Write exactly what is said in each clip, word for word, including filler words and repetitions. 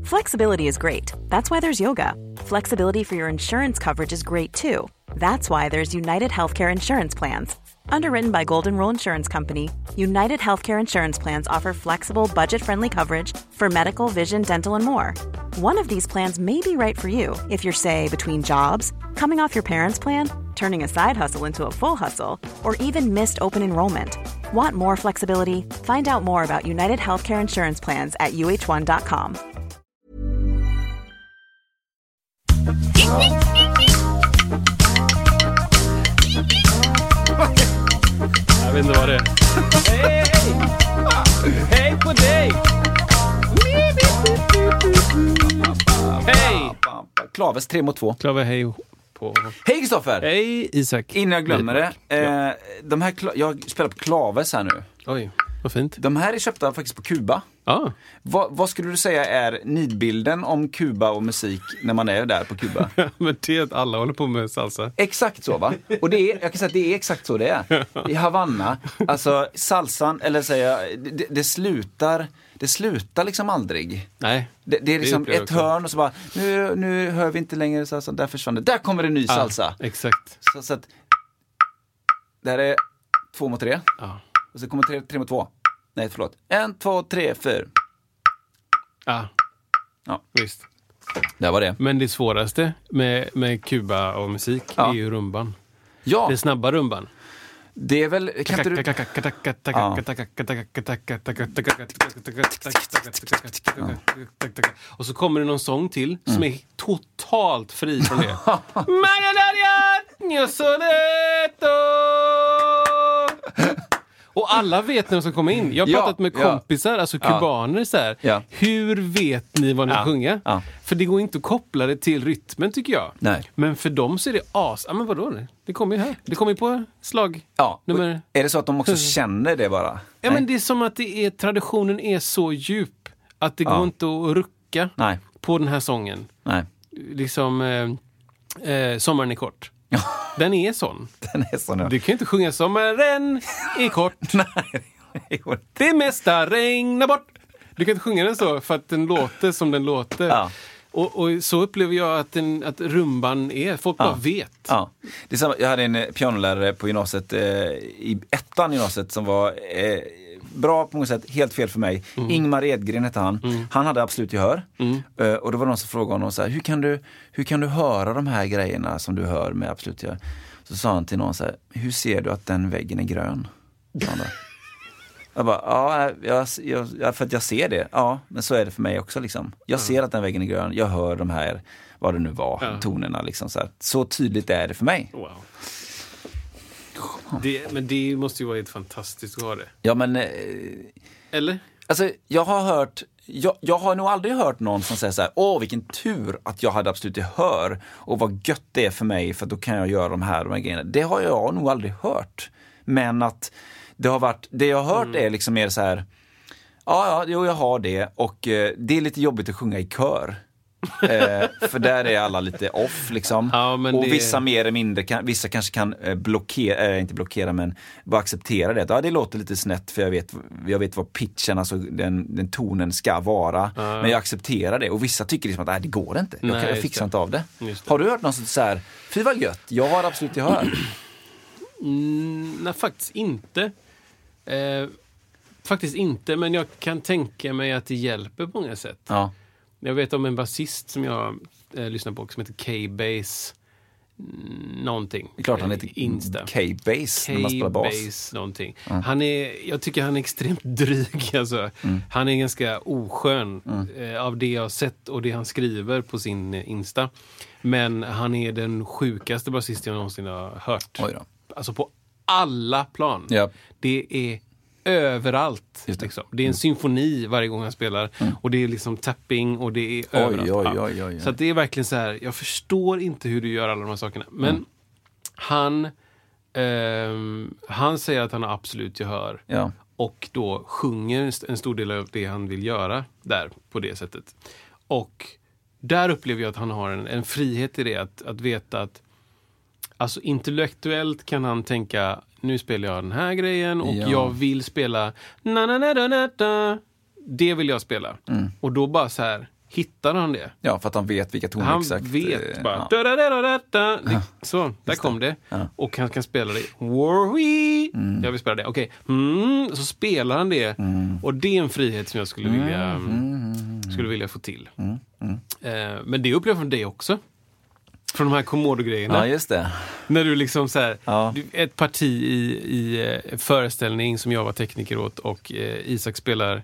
Flexibility is great. That's why there's yoga. Flexibility for your insurance coverage is great too. That's why there's United Healthcare Insurance Plans. Underwritten by Golden Rule Insurance Company, United Healthcare Insurance Plans offer flexible, budget-friendly coverage for medical, vision, dental, and more. One of these plans may be right for you if you're, say, between jobs, coming off your parents' plan, turning a side hustle into a full hustle, or even missed open enrollment. Want more flexibility? Find out more about United Healthcare Insurance Plans at u h one dot com. Jag vet inte vad det är. Hej, hej! Hej på dig! Hej! Klaves tre mot två. Klave, hej på... Hej Kristoffer! Hej Isak! Innan jag glömmer det. Eh, de här kla- jag spelar på Klaves här nu. Oj, vad fint. De här är köpta faktiskt på Kuba. Ja. Va, vad skulle du säga är nidbilden om Kuba och musik när man är där på Kuba? Men det är att alla håller på med salsa. Exakt så, va? Och det är, jag kan säga att det är exakt så det är. I Havanna, alltså salsan, eller säga, det, det slutar det slutar liksom aldrig. Nej. Det, det är liksom det är ett hörn och så bara, nu, nu hör vi inte längre salsa, där försvann det. Där kommer det en ny Ja, salsa. exakt. Så, så att det här är två mot tre. Ja. Och så kommer tre, tre mot två. Nej, förlåt. En, två, tre, fyra. Ja. Ja. Visst. Där var det. Men det svåraste med, med Kuba och musik Ja. är ju rumban. Ja, Det är snabba rumban. det är väl, kan inte du... Och så kommer det någon sång till som är totalt fri från det. Jag Och alla vet när de ska komma in. Jag har Ja, pratat med ja. kompisar, alltså kubaner så här. Ja. Hur vet ni vad ni Ja, sjunger? ja. För det går inte att koppla det till rytmen, tycker jag. Nej. Men för dem så är det as. Ja, men vadå? Det, det kommer ju här. Det kommer ju på slag. Ja, Nummer... är det så att de också känner det bara? Ja, men det är som att det är, traditionen är så djup att det Ja. går inte att rucka Nej. på den här sången. Nej. Liksom eh, eh, Sommaren är kort. Den är sån. Den är sån. Du kan ju inte sjunga Sommaren är kort. Nej. Det mesta regnar bort. Du kan inte sjunga den så för att den låter som den låter. Ja. Och, och så upplever jag att, den, att rumban är. Folk Ja. bara vet. Ja. Det är samma, jag hade en pianolärare på gymnasiet, eh, i ettan gymnasiet, som var eh, bra på många sätt, helt fel för mig. Mm. Ingmar Edgren hette han. Mm. Han hade absolut gehör. Mm. Eh, och då var det någon som frågade honom så här, hur kan du, hur kan du höra de här grejerna som du hör med absolut gehör? Så sa han till någon så här, hur ser du att den väggen är grön? Sa han då. Jag bara, ja, jag, jag, jag, för att jag ser det. Ja, men så är det för mig också liksom. Jag ser att den väggen är grön. Jag hör de här, vad det nu var, Ja. tonerna liksom så här. Så tydligt är det för mig. Wow. Det, men det måste ju vara helt fantastiskt att ha det. Ja, men... Eh, Eller? alltså, jag har hört... Jag, jag har nog aldrig hört någon som säger så här, åh, vilken tur att jag hade absolut gehör. Och vad gött det är för mig, för då kan jag göra de här, de här grejerna. Det har jag nog aldrig hört. Men att det har varit... Det jag har hört mm. är liksom mer så här... Ja, ja, jo, jag har det. Och eh, det är lite jobbigt att sjunga i kör. eh, för där är alla lite off liksom. Ja, men och det... vissa mer eller mindre kan, vissa kanske kan eh, blockera, äh, inte blockera, men bara acceptera det. Ja, det låter lite snett, för jag vet, jag vet vad pitchen, alltså den, den tonen ska vara. Ja. Men jag accepterar det. Och vissa tycker liksom att nej, det går inte. Jag, Nej, kan, jag fixar inte av det. det. Har du hört något så här, fy vad gött, jag har absolut gehör. Mm, nej, faktiskt inte. Eh, faktiskt inte, men jag kan tänka mig att det hjälper på många sätt. Ja. Jag vet om en basist som jag eh, lyssnar på som heter K-Bass någonting. Det är klart han heter Insta. K-Bass när man spelar bas. K-Bass någonting. Mm. Han är, jag tycker han är extremt dryg. Alltså. Mm. Han är ganska oskön mm. eh, av det jag har sett och det han skriver på sin eh, Insta. Men han är den sjukaste basist jag någonsin har hört. Oj då. Alltså på alla plan. Ja. Det är överallt. Just det. Liksom. Det är en mm. symfoni varje gång han spelar. Mm. Och det är liksom tapping och det är oj, överallt. Oj, oj, oj, oj. Så att det är verkligen så här, jag förstår inte hur du gör alla de här sakerna. Men mm. han um, han säger att han har absolut gehör. Ja. Och då sjunger en stor del av det han vill göra där på det sättet. Och där upplever jag att han har en, en frihet i det. Att, att veta att alltså intellektuellt kan han tänka, nu spelar jag den här grejen och ja. jag vill spela na na na na na. Det vill jag spela. Mm. Och då bara så här, hittar han det. Ja, för att han vet vilka toner Han exakt. vet eh, bara. Ja. Da, da, da, da, da. Det, så, där kom det. Ja. Och han kan spela det. Warwee. Mm. Jag vill spela det. Okej. Mm. Så spelar han det. Mm. Och det är en frihet som jag skulle vilja, Mm. skulle vilja få till. Mm. Mm. Eh, men det upplever jag från dig också. Från de här Komodo-grejerna. Ja, just det. När du liksom så här, Ja. du, ett parti i, i eh, föreställning som jag var tekniker åt och eh, Isak spelar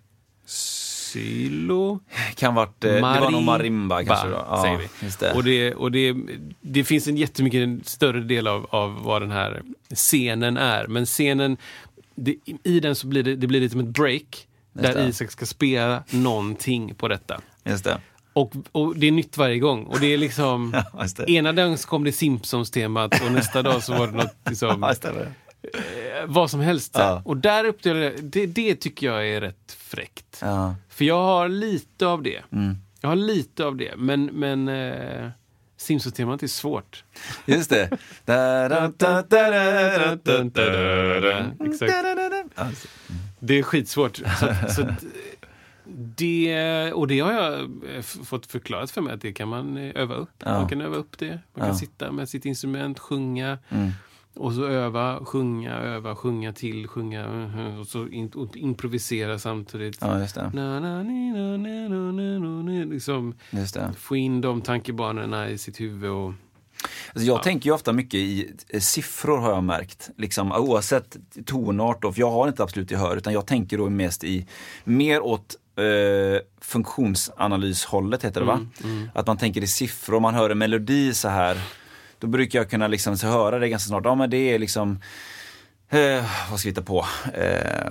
Sylo. Kan varit, eh, det var nog marimba kanske då. Ja, säger vi. Just det. Och, det, och det, det finns en jättemycket större del av, av vad den här scenen är. Men scenen, det, i den så blir det, det blir lite som ett break. Där det. Isak ska spela någonting på detta. Just det. Och, och det är nytt varje gång. Och det är liksom... Ja, just det. Ena dagen så kom det Simpsons-temat och nästa dag så var det något liksom... Ja, just det. eh, vad som helst. Ja. Och där upplever jag, det, det tycker jag är rätt fräckt. Ja. För jag har lite av det. Mm. Jag har lite av det. Men, men eh, Simpsons-temat är svårt. Just det. Da, da, da, da, da, da, da, da. Exakt. Alltså. Det är skitsvårt. Så, så det, och det har jag f- fått förklarat för mig att det kan man eh, öva upp. Ja. Man kan öva upp det. Man kan Ja. sitta med sitt instrument, sjunga Mm. och så öva, sjunga, öva, sjunga till, sjunga uh, och så in, och improvisera samtidigt. Ja, just det. Na, na, ni, na, na, na, na, na, na, liksom Just det. få in de tankebanorna i sitt huvud och Alltså jag Ja. tänker ju ofta mycket i eh, siffror har jag märkt. Liksom, oavsett tonart då, för jag har inte absolut gehör utan jag tänker då mest i mer åt eh, funktionsanalys-hållet heter det va? Mm, mm. Att man tänker i siffror, man hör en melodi så här. Då brukar jag kunna liksom så höra det ganska snart. Ja men det är liksom eh, vad ska vi hitta på? Eh,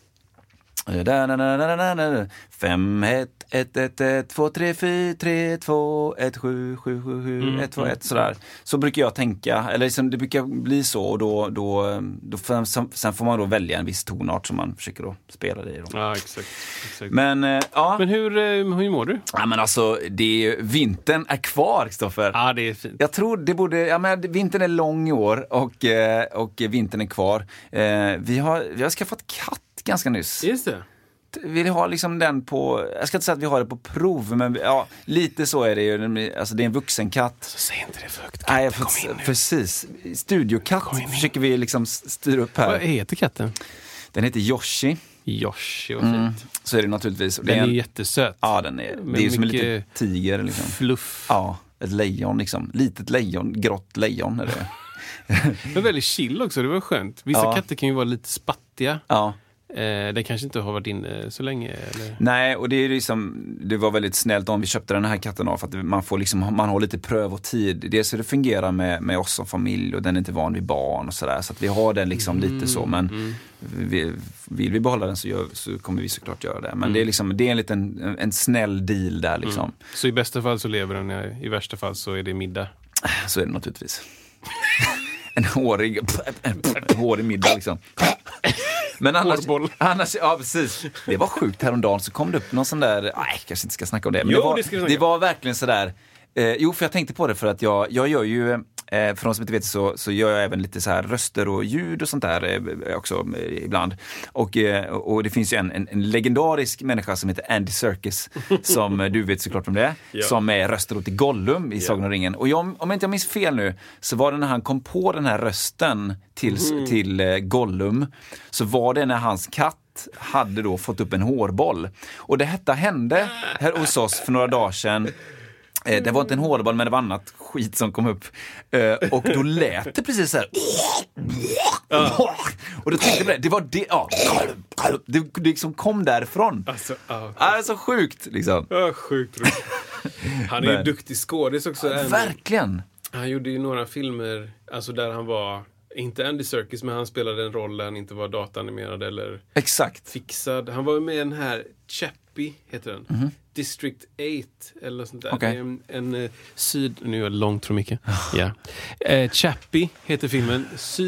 Da, da, da, da, da, da. Fem, ett, ett, ett, ett, två, tre, fyra, tre, två, ett, sju, sju, sju, sju, Mm, ett, två, ett, sådär. Så brukar jag tänka, eller liksom det brukar bli så och då, då, då får- sen, sen får man då välja en viss tonart som man försöker då spela det i. Då. ja, exakt. exakt. Men, eh, ja. Men hur, eh, hur mår du? ja, men alltså, det är, vintern är kvar, Kristoffer. Ja, det är fint. Jag tror det borde, ja men vintern är lång i år och, eh, och vintern är kvar. Eh, vi har, vi har skaffat katt ganska nyss. Just det. Vill ha liksom den på, jag ska inte säga att vi har det på prov, men ja, lite så är det ju. Alltså det är en vuxen katt. Så säg inte det för högt. Nej, jag Kom får, in nu. precis. Studiokatt Kom in nu. försöker vi liksom styra upp Vad här. heter katten? Den heter Yoshi. Yoshi, vad Mm, fint. så är det naturligtvis. Och Den det är är en, jättesöt. ja, den är, med det är ju som en mycket liten tiger liksom. Fluff. Ja, ett lejon liksom. Litet lejon, grått lejon är det. Men väldigt chill också, det var skönt. Vissa Ja. katter kan ju vara lite spattiga. Ja. Eh, det kanske inte har varit inne så länge. Eller? Nej, och det är liksom, det var väldigt snällt om vi köpte den här katten av för att man får liksom, man har lite prövotid. Dels hur det fungerar med, med oss som familj och den är inte van vid barn och sådär. Så att vi har den liksom Mm, lite så, men mm. vi, vill vi behålla den så, gör, så kommer vi såklart göra det. Men Mm. det är liksom, det är en liten, en, en snäll deal där liksom. Mm. Så i bästa fall så lever den, i värsta fall så är det middag. Så är det naturligtvis. en hårig, en, en hårig middag liksom. Men annars, Hårboll. annars, ja precis. Det var sjukt häromdagen så kom det upp någon sån där, nej kanske inte ska snacka om det. Men Jo, det, var, det ska vi snacka det var verkligen sådär, eh, jo för jag tänkte på det för att jag, jag gör ju, eh, för de som inte vet så, så gör jag även lite så här röster och ljud och sånt där eh, också eh, ibland. Och, eh, och det finns ju en, en, en legendarisk människa som heter Andy Serkis, som eh, du vet såklart om det är, Ja. som är rösten åt i Gollum i Ja. Sagan om ringen. Och jag, om jag inte minns fel nu, så var det när han kom på den här rösten till, Mm. till eh, Gollum, så var det när hans katt hade då fått upp en hårboll. Och det detta hände här hos oss för några dagar sedan. Eh, det var inte en hårboll, men det var annat skit som kom upp. Eh, och då lät det precis så här. Och då tänkte jag på det, det var det, ja. Det, det liksom kom därifrån. Alltså, ja. Ja, det är så sjukt liksom. Ja, sjukt roligt. Han är ju Men- duktig skådis också. Andy. Verkligen. Han gjorde ju några filmer, alltså där han var, inte Andy Serkis, men han spelade en roll där han inte var dataanimerad eller Exakt. fixad. Han var ju med i den här Chappie, heter den. Mhm. District åtta eller sånt där. Okej. Det är en, en eh, syd... Nu är det långt tror mycket. Ja. Eh, Chappie heter filmen.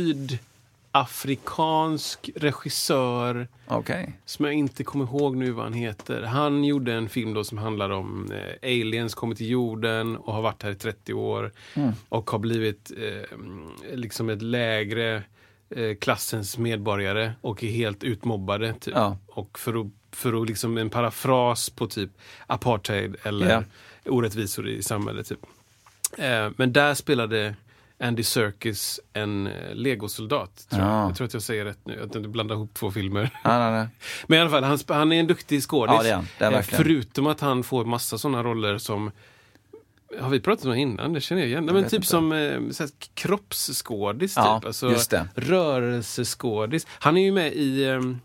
Sydafrikansk regissör Okej. som jag inte kommer ihåg nu vad han heter. Han gjorde en film då som handlar om eh, aliens kommer till jorden och har varit här i trettio år Mm. och har blivit eh, liksom ett lägre eh, klassens medborgare och är helt utmobbade typ. Ja. Och för att för att liksom en parafras på typ apartheid eller yeah. orättvisor i samhället typ. Eh, men där spelade Andy Serkis en legosoldat, tror jag. Ja. Jag tror att jag säger rätt nu, att jag inte blandar ihop två filmer. Ja, nej, nej. Men i alla fall, han, han är en duktig skådis. Ja, det är han. Det är verkligen. Förutom att han får massa sådana roller som, har vi pratat om innan? Det känner jag igen. Jag men typ inte. som eh, så här, kroppsskådis, Ja, typ. Alltså, just det. rörelseskådis. Han är ju med i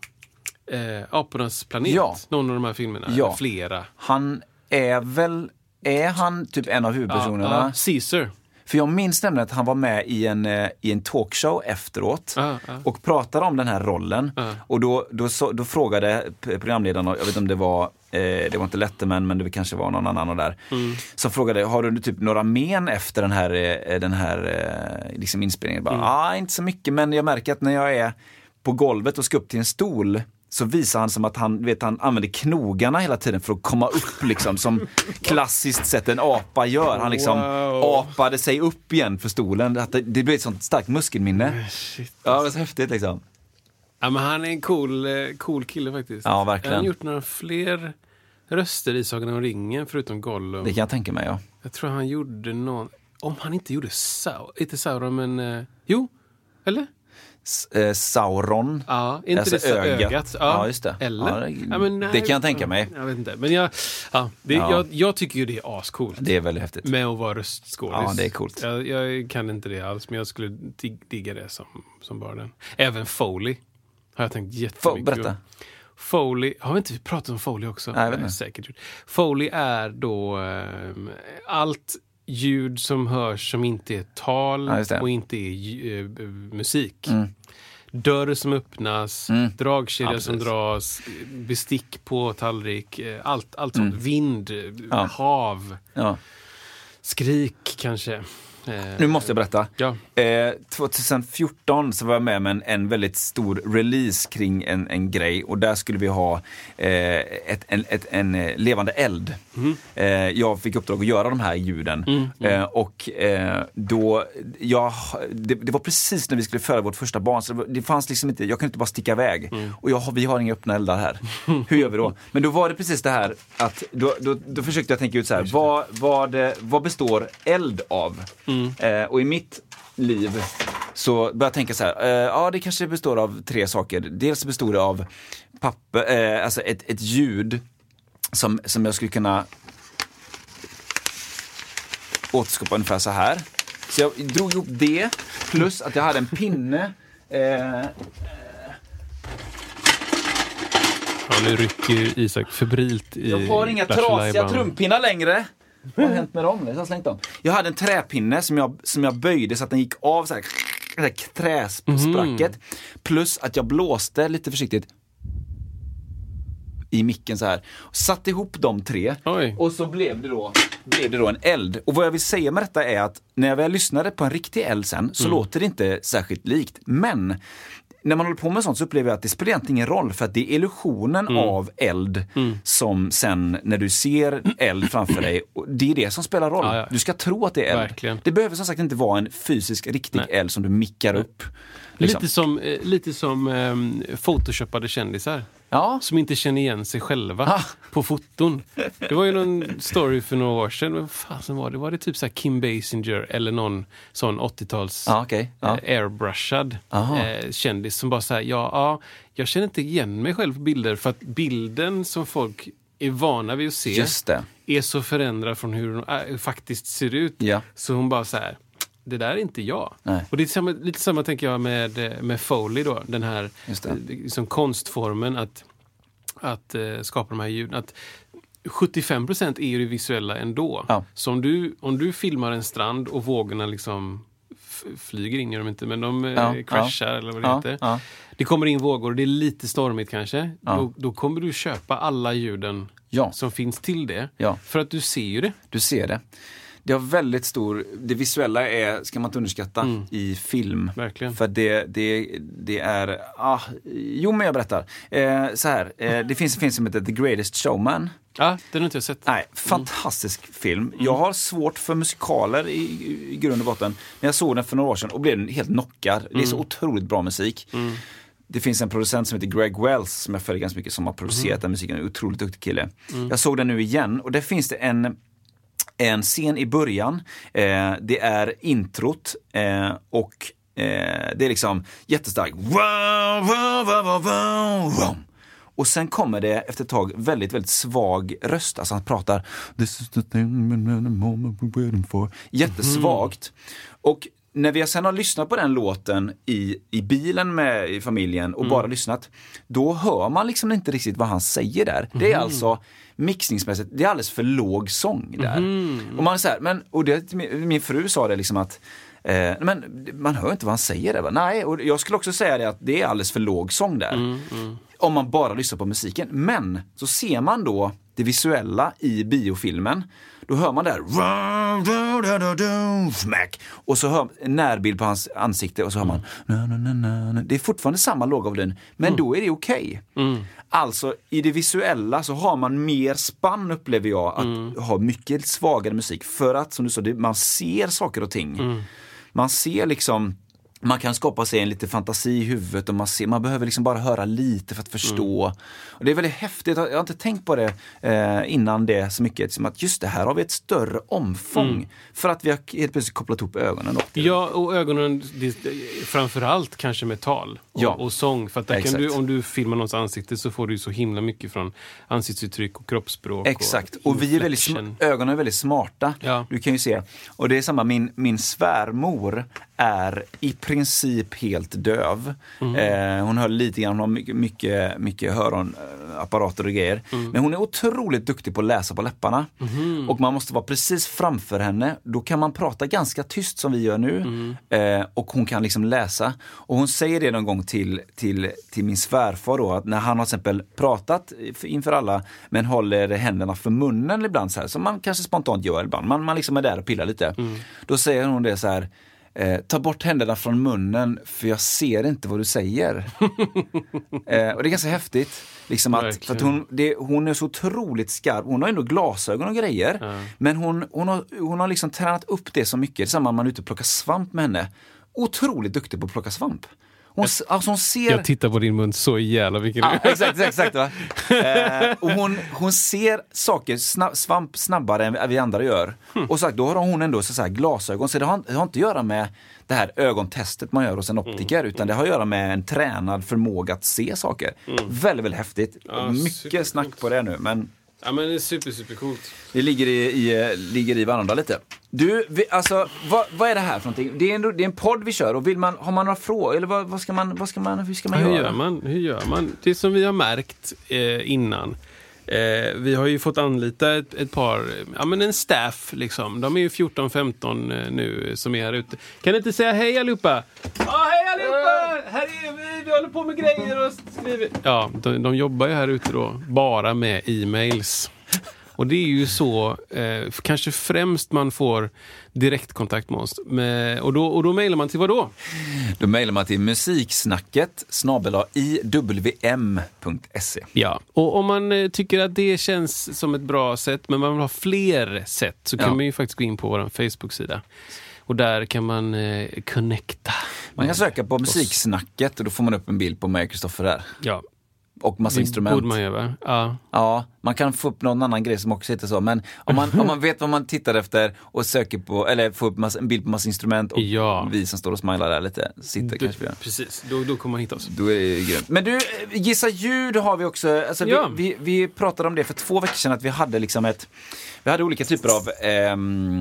eh, Apornas planet. Ja. Någon av de här filmerna. Ja. Flera. Han är väl, är han typ en av huvudpersonerna? Ja, ja. Caesar. För jag minns nämligen att han var med i en, i en talkshow efteråt Ja, ja. och pratade om den här rollen. Ja. Och då, då, så, då frågade programledaren, jag vet inte om det var, eh, det var inte Letterman, men det kanske var någon annan och där. Mm. Som frågade, har du typ några men efter den här, eh, den här eh, liksom inspelningen? Ja, Mm. ah, inte så mycket, men jag märker att när jag är på golvet och ska upp till en stol, så visar han som att han, vet, han använder knogarna hela tiden för att komma upp liksom, som klassiskt sett en apa gör. Han liksom Wow. apade sig upp igen för stolen. Att det, det blir ett sånt starkt muskelminne. Shit. Ja, det är så häftigt liksom. Ja, men han är en cool, eh, cool kille faktiskt. Ja, verkligen. Han har gjort några fler röster i Sagan om ringen förutom Gollum. Det kan jag tänka mig, ja. Jag tror han gjorde någon, om han inte gjorde Sauron, inte Sauron men, eh, jo, eller? S- eh, Sauron. Ja, inte Alltså det så ögat. ögat. Ja, Ja, just det. Eller? Ja, det- Ja, men nej, det kan jag tänka mig. Jag vet inte, men jag, ja, det, Ja. Jag, jag tycker ju det är ascoolt. Det är väldigt häftigt. Med att vara röstskådis. Ja, det är coolt. Jag, jag kan inte det alls, men jag skulle dig- digga det som, som bara den. Även Foley har jag tänkt jättemycket. Få- berätta. på. Foley, har vi inte pratat om Foley också? Nej, jag vet inte. Säkert gjort. Foley är då um, allt ljud som hörs som inte är tal Ja, just det. och inte är uh, musik. Mm. Dörr som öppnas, Mm. dragkedja Ja, som precis. dras, bestick på tallrik, eh, allt, allt sånt. Mm. Vind, Ja. hav, Ja. skrik kanske. Eh, Nu måste jag berätta. Ja. Eh, tjugohundrafjorton så var jag med med en, en väldigt stor release kring en, en grej, och där skulle vi ha eh, ett, en, ett, en eh, levande eld. Mm. Eh, jag fick uppdrag att göra de här ljuden. Mm, mm. Eh, och eh, då, ja, det, det var precis när vi skulle föda vårt första barn, så det, var, det fanns liksom inte, jag kunde inte bara sticka iväg. Mm. Och jag, vi har inga öppna eldar här. Hur gör vi då? Men då var det precis det här att, då, då, då försökte jag tänka ut så här, vad, vad, det, vad består eld av? Mm. Eh, och i mitt liv så började jag tänka så här, eh, ja det kanske består av tre saker. Dels består det av papper, eh, alltså ett, ett ljud som, som jag skulle kunna återskapa ungefär så här. Så jag drog ihop det, plus att jag hade en pinne. Eh, Ja, nu rycker Isak febrilt i jag har inga Lattjo trasiga Lajban. trumpinnar längre. Vad har hänt med dem? Jag har slängt dem. Jag hade en träpinne som jag, som jag böjde så att den gick av så här, så här träspracket. Plus att jag blåste lite försiktigt i micken så här. Satte ihop de tre. Oj. Och så blev det då blev det då en eld. Och vad jag vill säga med detta är att när jag väl lyssnade på en riktig eld sen så låter det inte särskilt likt. Men när man håller på med sånt så upplever jag att det spelar egentligen ingen roll, för att det är illusionen Mm. av eld Mm. som sen när du ser eld framför dig, och det är det som spelar roll. Ja, ja. Du ska tro att det är eld. Verkligen. Det behöver som sagt inte vara en fysisk riktig Nej. eld som du mickar upp. Liksom. Lite som, eh, lite som eh, photoshoppade kändisar. Ja. Som inte känner igen sig själva Ah. på foton. Det var ju någon story för några år sedan. Vad fasen var det? Var det typ så här Kim Basinger eller någon sån åttio-tals Ja, okej. Ja. eh, airbrushad Aha. eh, kändis som bara säger ja, ja, jag känner inte igen mig själv på bilder, för att bilden som folk är vana vid att se Just det. är så förändrad från hur hon äh, faktiskt ser ut. Ja. Så hon bara så här, det där är inte jag. Nej. Och det är samma, lite samma tänker jag med, med Foley då. Den här Just det. eh, som konstformen att, att eh, skapa de här ljuden. Att sjuttiofem procent är ju det visuella ändå. Ja. Så om du, om du filmar en strand och vågorna liksom f- flyger in, gör de inte, men de eh, Ja, crashar ja. eller vad det Ja, heter. ja. Det kommer in vågor och det är lite stormigt kanske. Ja. Då, då kommer du köpa alla ljuden Ja. som finns till det. Ja. För att du ser ju det. Du ser det. Det har väldigt stor, det visuella är, ska man inte underskatta Mm. i film. Verkligen. För det, det, det är, ah, jo men jag berättar. Eh, så här, eh, det finns en film som heter The Greatest Showman. Ja, den har inte jag sett. Nej, fantastisk film. Jag har svårt för musikaler i, i grund och botten. Men jag såg den för några år sedan och blev helt knockad. Det är så otroligt bra musik. det finns en producent som heter Greg Wells som jag följer ganska mycket, som har producerat mm. den musiken. En otroligt duktig kille. Mm. Jag såg den nu igen och där finns det en en scen i början. Eh, det är introt eh, och eh, det är liksom jättestarkt. Och sen kommer det efter ett tag väldigt, väldigt svag röst. Alltså han pratar This is the thing we're waiting for. Jättesvagt. Mm. Och när vi sen har lyssnat på den låten i, i bilen med i familjen och mm. bara lyssnat, då hör man liksom inte riktigt vad han säger där. Mm. Det är alltså mixningsmässigt, det är alldeles för låg sång där. Mm. Och man så här, men och det, min, min fru sa det liksom att eh, men man hör inte vad han säger där. Va? Nej, och jag skulle också säga det att det är alldeles för låg sång där. Mm. Mm. Om man bara lyssnar på musiken. Men så ser man då det visuella i biofilmen. Då hör man där och så hör en närbild på hans ansikte och så hör man det är fortfarande samma låga volym, men mm. då är det okej. Okay. Mm. Alltså i det visuella så har man mer spann, upplever jag, att mm. ha mycket svagare musik för att, som du sa, man ser saker och ting. Mm. Man ser liksom, man kan skapa sig en lite fantasi i huvudet och man, ser, man behöver liksom bara höra lite för att förstå. Mm. Och det är väldigt häftigt. Jag har inte tänkt på det eh, innan det så mycket. Som att just det här har vi ett större omfång. Mm. För att vi har helt plötsligt kopplat ihop ögonen. Ja, och ögonen det, framförallt kanske med tal och, ja. och sång. För att där kan du, om du filmar någons ansikte så får du så himla mycket från ansiktsuttryck och kroppsspråk. Exakt. Och, och vi är väldigt sm- ögonen är väldigt smarta. Ja. Du kan ju se. Och det är samma, min, min svärmor är i princip helt döv. Mm. Eh, hon hör lite grann, hon har mycket, mycket, mycket höronapparater och grejer. Mm. Men hon är otroligt duktig på att läsa på läpparna. Mm. Och man måste vara precis framför henne. Då kan man prata ganska tyst som vi gör nu. Mm. Eh, och hon kan liksom läsa. Och hon säger det någon gång till, till, till min svärfar då, att när han har till exempel pratat inför alla, men håller händerna för munnen ibland så här, som man kanske spontant gör ibland. Man, man liksom är där och pillar lite. Mm. Då säger hon det så här: Eh, ta bort händerna från munnen för jag ser inte vad du säger. eh, och det är ganska häftigt. Liksom att, för att hon, det, hon är så otroligt skarp. Hon har ändå glasögon och grejer. Mm. Men hon, hon, har, hon har liksom tränat upp det så mycket. Det är samma när man är ute och plockar svamp med henne. Otroligt duktig på att plocka svamp. Hon, alltså hon ser... Jag tittar på din mun så jävla vilken ja, exakt, exakt va? eh, och hon, hon ser saker snabb, svamp snabbare än vi andra gör. Hmm. Och sagt, då har hon ändå så, så här glasögon. Så det har, det har inte att göra med det här ögontestet man gör hos en optiker. Mm. Utan det har att göra med en tränad förmåga att se saker. Mm. Väldigt, väldigt häftigt. Ja, mycket snack på det nu, men... Ja, men det är super, super coolt. Det ligger i, i, ligger i varandra lite. Du, vi, alltså, vad, vad är det här för någonting? Det är en, det är en podd vi kör och vill man, har man några frågor? Eller vad, vad ska man, vad ska man, hur ska man ja, göra? Hur gör man? Hur gör man? Det som vi har märkt eh, innan. Eh, vi har ju fått anlita ett, ett par, ja men en staff liksom. De är ju fjorton femton eh, nu som är här ute. Kan ni inte säga hej allihopa? Ja, hej allihopa! Här är vi, vi håller på med grejer och skriver. Ja, de, de jobbar ju här ute då bara med e-mails. Och det är ju så, eh, kanske främst man får direktkontakt med oss. Med, och, då, och då mejlar man till vad då? Då mejlar man till musiksnacket snabel-a i w m punkt se. Ja, och om man eh, tycker att det känns som ett bra sätt, men man vill ha fler sätt, så kan ja. man ju faktiskt gå in på vår Facebook-sida. Och där kan man eh, connecta. Man kan söka på musiksnacket och då får man upp en bild på mig och Kristoffer där. Ja. Och massa det instrument. Borde man göra. Ja. Ja, man kan få upp någon annan grej som också heter så. Men om man, om man vet vad man tittar efter och söker på, eller får upp massa, en bild på massa instrument och ja. vi som står och smilar där lite sitter du, kanske. Precis, då, då kommer man hitta oss. Då är det grönt. Men du, gissa ljud har vi också. Alltså ja. vi, vi, vi pratade om det för två veckor sedan att vi hade liksom ett, vi hade olika typer av eh,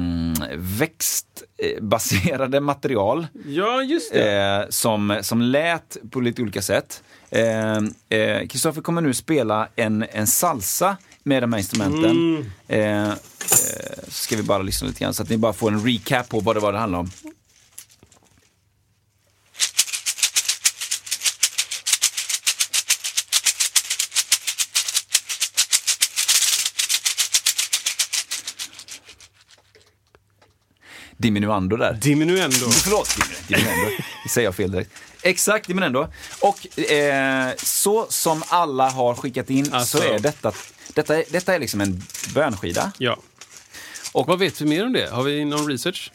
växtbaserade material. Ja, just det. Eh, som, som lät på lite olika sätt. Kristoffer eh, eh, kommer nu spela en, en salsa med de här instrumenten. Mm. Eh, eh, så ska vi bara lyssna lite grann så att ni bara får en recap på vad det var det handlar om. Diminuendo där. Diminuendo. Förlåt, diminuendo. Det säger jag fel direkt. Exakt, diminuendo. Och eh, så som alla har skickat in alltså. så är detta, detta, detta är liksom en bönskida. Ja. Och vad vet vi mer om det? Har vi någon research?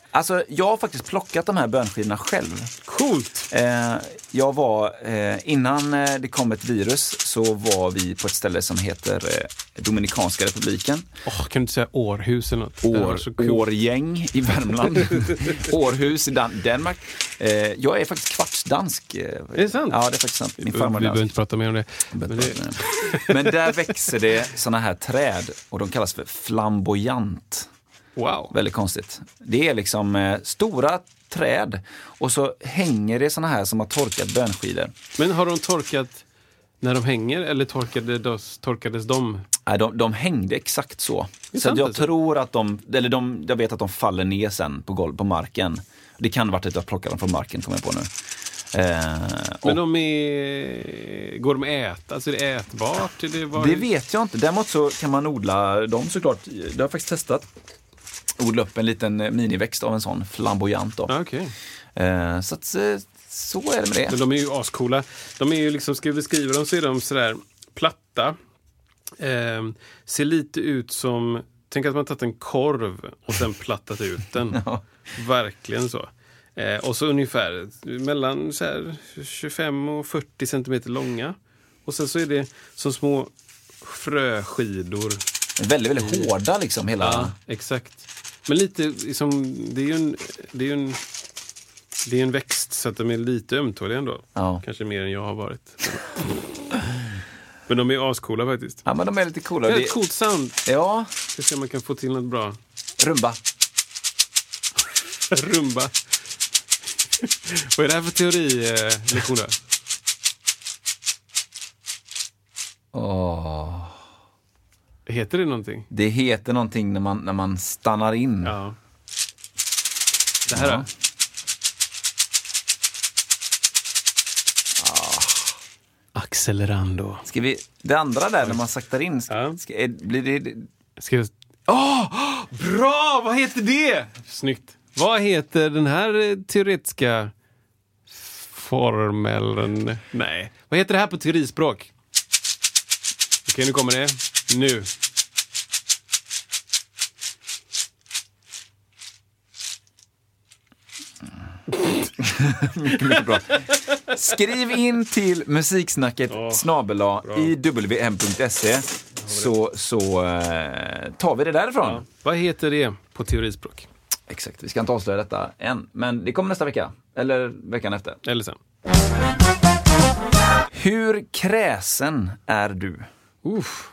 Alltså, jag har faktiskt plockat de här bönskidorna själv. Coolt! Eh, jag var, eh, innan eh, det kom ett virus så var vi på ett ställe som heter eh, Dominikanska republiken. Oh, kan du inte säga Århus eller något? År, Årgäng i Värmland. Århus i Dan- Danmark. Eh, jag är faktiskt kvartsdansk. Eh, är det sant? Ja, det är faktiskt sant. Min Vi farmor behöver inte prata mer om det. Men, det... Men där växer det såna här träd och de kallas för flamboyant. Wow. Väldigt konstigt. Det är liksom eh, stora träd och så hänger det såna här som har torkat bönskidor. Men har de torkat när de hänger eller torkades, torkades de? Nej, de, de hängde exakt så. Så sant, att jag alltså. tror att de, eller de, jag vet att de faller ner sen på golv på marken. Det kan ha varit att jag plockar dem från marken, kommer jag på nu. Eh, Men de är, går de att äta? Alltså är det ätbart? Är det, var... det vet jag inte. Däremot så kan man odla dem såklart. Det har jag faktiskt testat. Odla upp en liten miniväxt av en sån flamboyant då. Ah, okay. eh, Så att, så är det med det. Men de är ju ascoola. De är ju liksom, ska vi beskriva dem så är de sådär platta. Eh, ser lite ut som, tänk att man tagit en korv och sen plattat ut den. Ja. Verkligen så. Eh, och så ungefär mellan så här, tjugofem och fyrtio centimeter långa. Och sen så är det som små fröskidor. Väldigt, väldigt hårda liksom hela... Ja, exakt. Men lite liksom, det är ju en, det är ju en, det är en växt så att de är lite ömtåliga ändå. Ja. Kanske mer än jag har varit. Men de är ascoola faktiskt. Ja, men de är lite coola. Det är Det- ett coolt sound. Ja, Ska se om man kan få till något bra. rumba. Rumba. Vad är det här för teori, eh, lektioner? Åh. Heter det någonting? Det heter någonting när man, när man stannar in. Ja. Det här Ja. då? Accelerando. Ska vi, det andra där när man saktar in, ska, Ja. ska, är, blir det... Ska jag... Åh! Bra! Vad heter det? Snyggt. Vad heter den här eh, teoretiska formeln? Nej. Vad heter det här på teorispråk? Okej, nu kommer det. Nu. Mycket, mycket bra. Skriv in till musiksnacket Ja, snabel-a bra. i w m punkt se så, så eh, tar vi det därifrån. Ja. Vad heter det på teorispråk? Exakt, vi ska inte avslöja detta än, men det kommer nästa vecka. Eller veckan efter. Eller sen. Hur kräsen är du? Uff.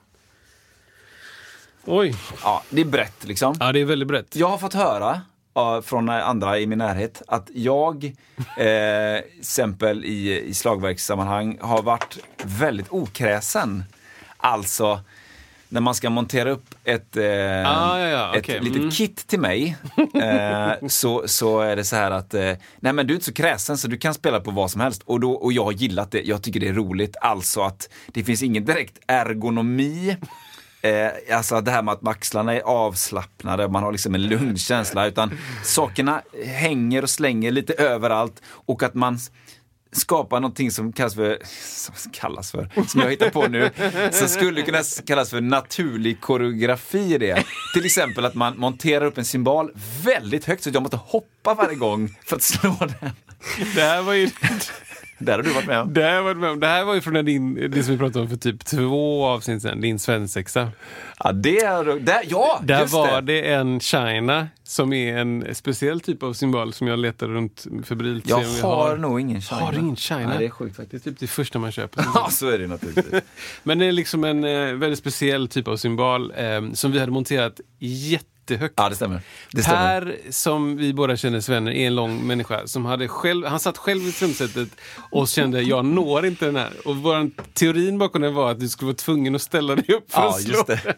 Oj. Ja, det är brett liksom. Ja, det är väldigt brett. Jag har fått höra ja, från andra i min närhet att jag, eh, exempel i, i slagverkssammanhang, har varit väldigt okräsen. Alltså, när man ska montera upp ett, eh, Ah, ja, ja, ett okej. litet Mm. kit till mig eh, så, så är det så här att eh, nej men du är inte så kräsen så du kan spela på vad som helst. Och, då, och jag har gillat det, jag tycker det är roligt. Alltså att det finns ingen direkt ergonomi. Eh, alltså det här med att axlarna är avslappnade, man har liksom en lugn känsla, utan sakerna hänger och slänger lite överallt och att man skapar någonting som kallas för, som kallas för, som jag hittar på nu, så skulle kunna kallas för naturlig koreografi i det. Till exempel att man monterar upp en cymbal väldigt högt så att jag måste hoppa varje gång för att slå den. Det här var ju... Där har du varit med om. Det här, var, det här var ju från din, det som vi pratade om för typ två avsnitt sedan, din svensexa. Ja, det är, det, ja, Där just var det. det en China som är en speciell typ av symbol som jag letar runt febrilt. Jag Se om har, har nog ingen China. Har du ingen China? Nej, det är sjukt Det är faktiskt. typ det första man köper. Ja, så är det naturligtvis. Men det är liksom en eh, väldigt speciell typ av symbol eh, som vi hade monterat jättehögt. Ja, det stämmer. Det stämmer. Per, som vi båda känner som vänner, är en lång människa som hade själv, han satt själv i trumsetet och kände, jag når inte den här. Och vår teorin bakom den var att du skulle vara tvungen att ställa dig upp för Ja, att slå. just det.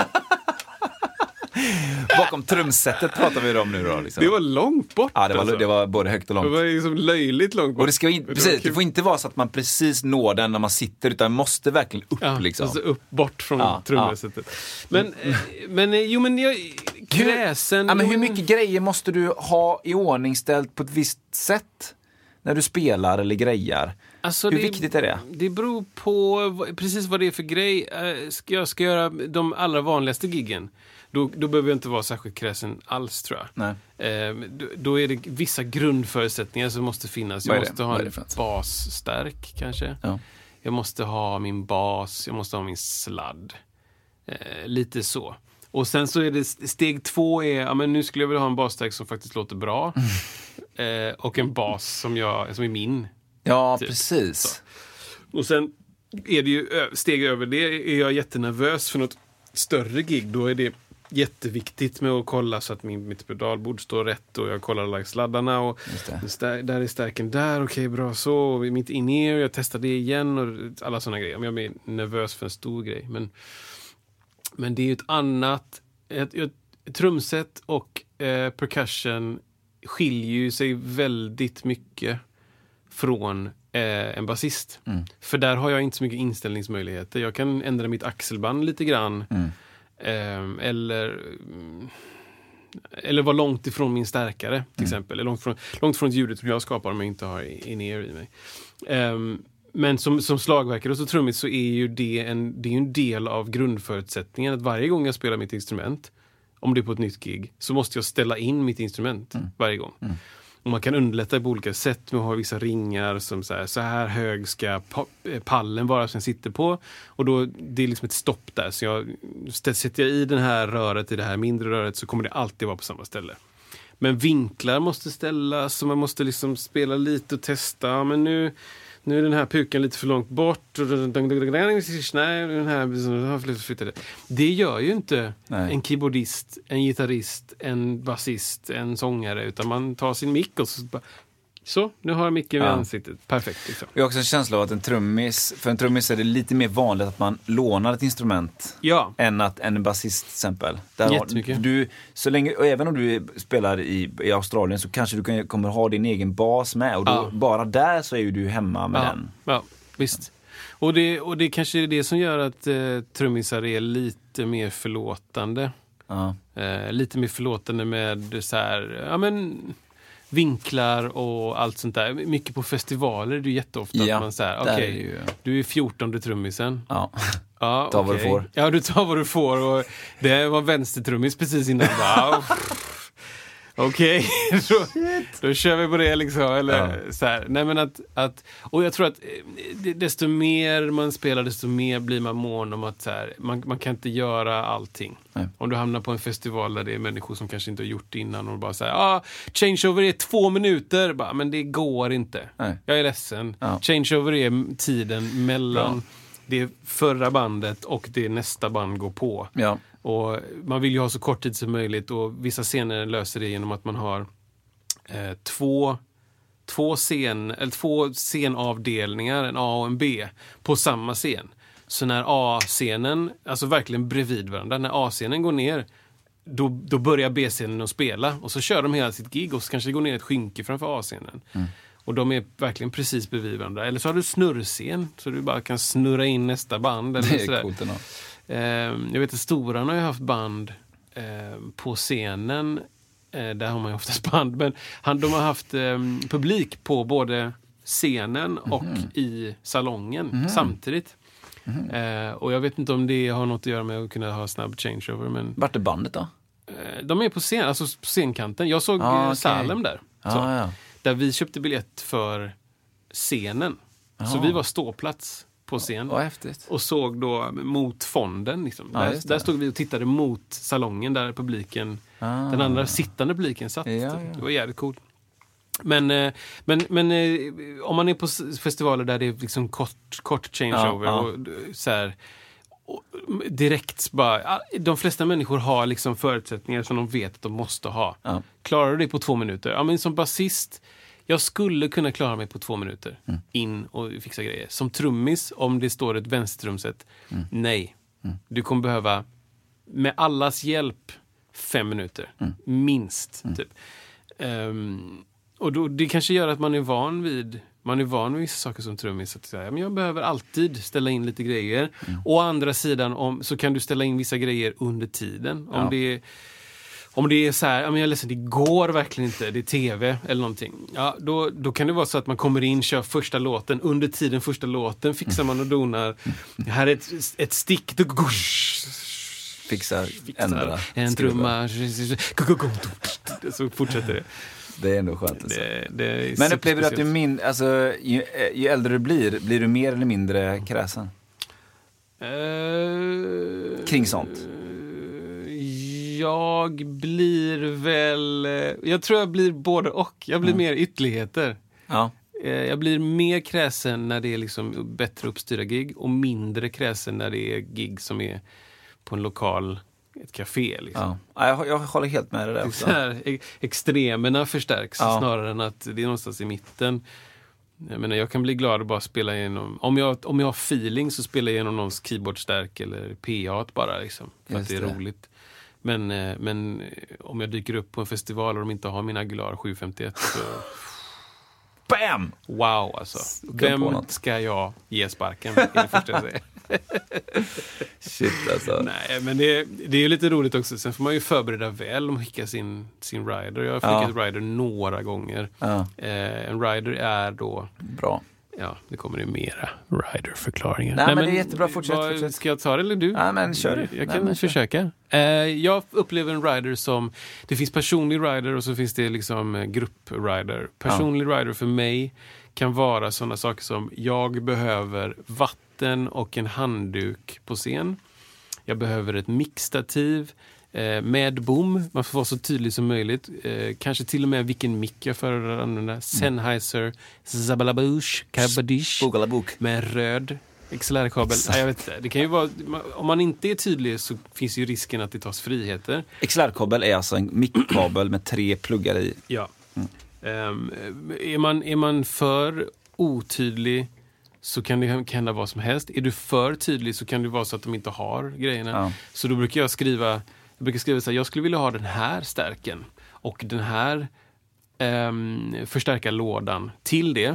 Bakom trumsetet pratar vi om nu då. Liksom. Det var långt bort. Ja, det var, alltså. det var både högt och Det långt. var liksom löjligt långt bort. Och det, ska in, var precis, kul. det får inte vara så att man precis når den när man sitter, utan måste verkligen upp. Ja, liksom. alltså upp bort från Ja, trumsetet. Men, eh, men eh, jo men jag, kräsen... Ja, men jo, hur mycket grejer måste du ha i ordning ställt på ett visst sätt när du spelar eller grejar? Alltså Hur det, viktigt är det? Det beror på vad, precis vad det är för grej. Eh, ska jag ska göra de allra vanligaste giggen. Då, då behöver jag inte vara särskilt kräsen alls, tror jag. Nej. Eh, då, då är det vissa grundförutsättningar som måste finnas. Jag måste ha en basstärk, kanske. Ja. Jag måste ha min bas, jag måste ha min sladd. Eh, lite så. Och sen så är det steg två är, ja men nu skulle jag vilja ha en basstärk som faktiskt låter bra. Eh, och en bas som, jag, som är min. Ja, typ. precis. Så. Och sen är det ju steg över det, är jag jättenervös för något större gig. Då är det jätteviktigt med att kolla så att min, mitt pedalbord står rätt och jag kollar alla sladdarna och stär, där är stärken där, okej okay, bra så, och mitt in-ear, jag testar det igen och alla sådana grejer. Jag är nervös för en stor grej, men, men det är ju ett annat ett, ett, ett trumset och eh, percussion skiljer ju sig väldigt mycket från eh, en basist. Mm. För där har jag inte så mycket inställningsmöjligheter. Jag kan ändra mitt axelband lite grann. Mm. Eh, eller eller vara långt ifrån min stärkare till mm. exempel. Eller långt från, långt från ljudet som jag skapar om jag inte har in-ear i mig. Eh, men som, som slagverkare och så trummigt så är ju det en, det är en del av grundförutsättningen att varje gång jag spelar mitt instrument, om det är på ett nytt gig, så måste jag ställa in mitt instrument mm. varje gång. Mm. Och man kan underlätta på olika sätt med att ha vissa ringar som så här, så här hög ska pallen vara som jag sitter på. Och då, det är liksom ett stopp där. Så jag, sätter jag i den här röret, i det här mindre röret, så kommer det alltid vara på samma ställe. Men vinklar måste ställas, så man måste liksom spela lite och testa. Men nu, nu är den här pukan lite för långt bort. Nej, den här flyttade. Det gör ju inte Nej. en keyboardist, en gitarrist, en basist, en sångare, utan man tar sin mick och så bara, så, nu har jag micken i ja. ansiktet. Perfekt. Liksom. Jag har också en känsla av att en trummis, för en trummis är det lite mer vanligt att man lånar ett instrument ja. än att en basist till exempel. Där Jättemycket. Har, du, så länge, och även om du spelar i, i Australien så kanske du kan, kommer ha din egen bas med. Och då, ja. bara där så är ju du hemma med ja. den. Ja, visst. Och det, och det kanske är det som gör att eh, trummisar är lite mer förlåtande. Ja. Eh, lite mer förlåtande med så här, ja men... vinklar och allt sånt där. Mycket på festivaler är det ju jätteofta ja, att man säger, okej, okay, ju... du är fjortonde trummisen. Ja, ja ta okay. vad du får. Ja, du tar vad du får och det var vänstertrummis precis innan. Wow. Okej, okay. då, då kör vi på det liksom. Eller ja. så här. Nej, men att, att, och jag tror att desto mer man spelar, desto mer blir man mån om att så här, man, man kan inte göra allting. Nej. Om du hamnar på en festival där det är människor som kanske inte har gjort det innan och bara säger, ah, changeover är två minuter. Bara, men det går inte. Nej. Jag är ledsen. Ja. Changeover är tiden mellan ja. det förra bandet och det nästa band går på. Ja. Och man vill ju ha så kort tid som möjligt och vissa scener löser det genom att man har eh, två, två, scen, eller två scenavdelningar, en A och en B, på samma scen. Så när A-scenen, alltså verkligen bredvid varandra, när A-scenen går ner, då, då börjar B-scenen att spela. Och så kör de hela sitt gig och så kanske det går ner ett skynke framför A-scenen. Mm. Och de är verkligen precis bredvid varandra. Eller så har du snurrscen, så du bara kan snurra in nästa band. Eller det är sådär. Coolt ändå. Jag vet att Storan har ju haft band eh, på scenen. Eh, där har man ju oftast band. Men han, de har haft eh, publik på både scenen och mm-hmm. i salongen mm-hmm. samtidigt. Mm-hmm. Eh, och jag vet inte om det har något att göra med att kunna ha snabb changeover. Men, vart är bandet då? Eh, de är på, scen, alltså på scenkanten. Jag såg ah, okay. Salem där. Ah, så, ja. Där vi köpte biljett för scenen. Ah. Så vi var ståplats på scen. Oh, häftigt. Och såg då mot fonden. Liksom. Ja, där, där stod vi och tittade mot salongen där publiken, ah. den andra sittande publiken satt. Ja, ja. Det var jävligt coolt. Men, men, men om man är på festivaler där det är liksom kort, kort changeover ja, ja. och så här, och direkt bara, de flesta människor har liksom förutsättningar som de vet att de måste ha. Ja. Klarar du det på två minuter? Ja, men som basist, jag skulle kunna klara mig på två minuter mm. in och fixa grejer. Som trummis, om det står ett vänstertrumset, mm. nej. Mm. Du kommer behöva, med allas hjälp, fem minuter. Mm. Minst, mm. typ. Um, och då, det kanske gör att man är van vid man är van vid vissa saker som trummis. Att säga, men jag behöver alltid ställa in lite grejer. Mm. Å andra sidan om, så kan du ställa in vissa grejer under tiden. Om ja. det är Om det är så här, jag är ledsen, det går verkligen inte, det är tv eller någonting. Ja, då, då kan det vara så att man kommer in, kör första låten, under tiden första låten fixar man och donar. Det här är ett, ett stick, då, fixar, ändrar. En trumma. Så fortsätter det. Det är ändå skönt. Alltså. Det, det är Men upplever du att du min, alltså, ju, ju äldre du blir, blir du mer eller mindre kräsen? Uh, Kring sånt? Jag blir väl... Jag tror jag blir både och. Jag blir mm. mer ytterligheter. Ja. Jag blir mer kräsen när det är liksom bättre uppstyrda gig och mindre kräsen när det är gig som är på en lokal, ett café. Liksom. Ja. Jag, jag håller helt med det där också. Här, extremerna förstärks ja. snarare än att det är någonstans i mitten. Jag menar, jag kan bli glad att bara spela igenom... Om jag, om jag har feeling så spelar jag igenom någons keyboardstärk eller P A bara liksom, för Just att det är det. roligt. Men, men om jag dyker upp på en festival och de inte har min Aguilar sju femtioett så... Bam! Wow, alltså. Vem ska jag ge sparken? Det är det första jag säger. Shit, alltså. Nej, men det, det är ju lite roligt också. Sen får man ju förbereda väl om att skicka sin, sin rider. Jag har skickat ja. rider några gånger. Ja. Eh, en rider är då... Bra. Ja, det kommer det mera rider-förklaringar. Nej, Nej, men det är jättebra. Fortsätt, vad, fortsätt. Ska jag ta det eller du? Nej, men kör du. Jag Nej, kan men försöka. Eh, jag upplever en rider som... Det finns personlig rider och så finns det liksom grupp-rider. Personlig ja. rider för mig kan vara sådana saker som jag behöver vatten och en handduk på scen. Jag behöver ett mixtativ eh, med bom. Man får vara så tydlig som möjligt. Eh, kanske till och med vilken mick jag föredrar att använda. Sennheiser Zabalabouche Kabadish med röd X L R-kabel. Nej, jag vet inte. Det kan ju vara, om man inte är tydlig så finns ju risken att det tas friheter. X L R-kabel är alltså en mick-kabel med tre pluggar i. Ja. Mm. Um, är, man, är man för otydlig så kan det hända vad som helst. Är du för tydlig så kan det vara så att de inte har grejerna. Ja. Så då brukar jag skriva jag brukar skriva så här, jag skulle vilja ha den här stärken och den här um, förstärka lådan till det.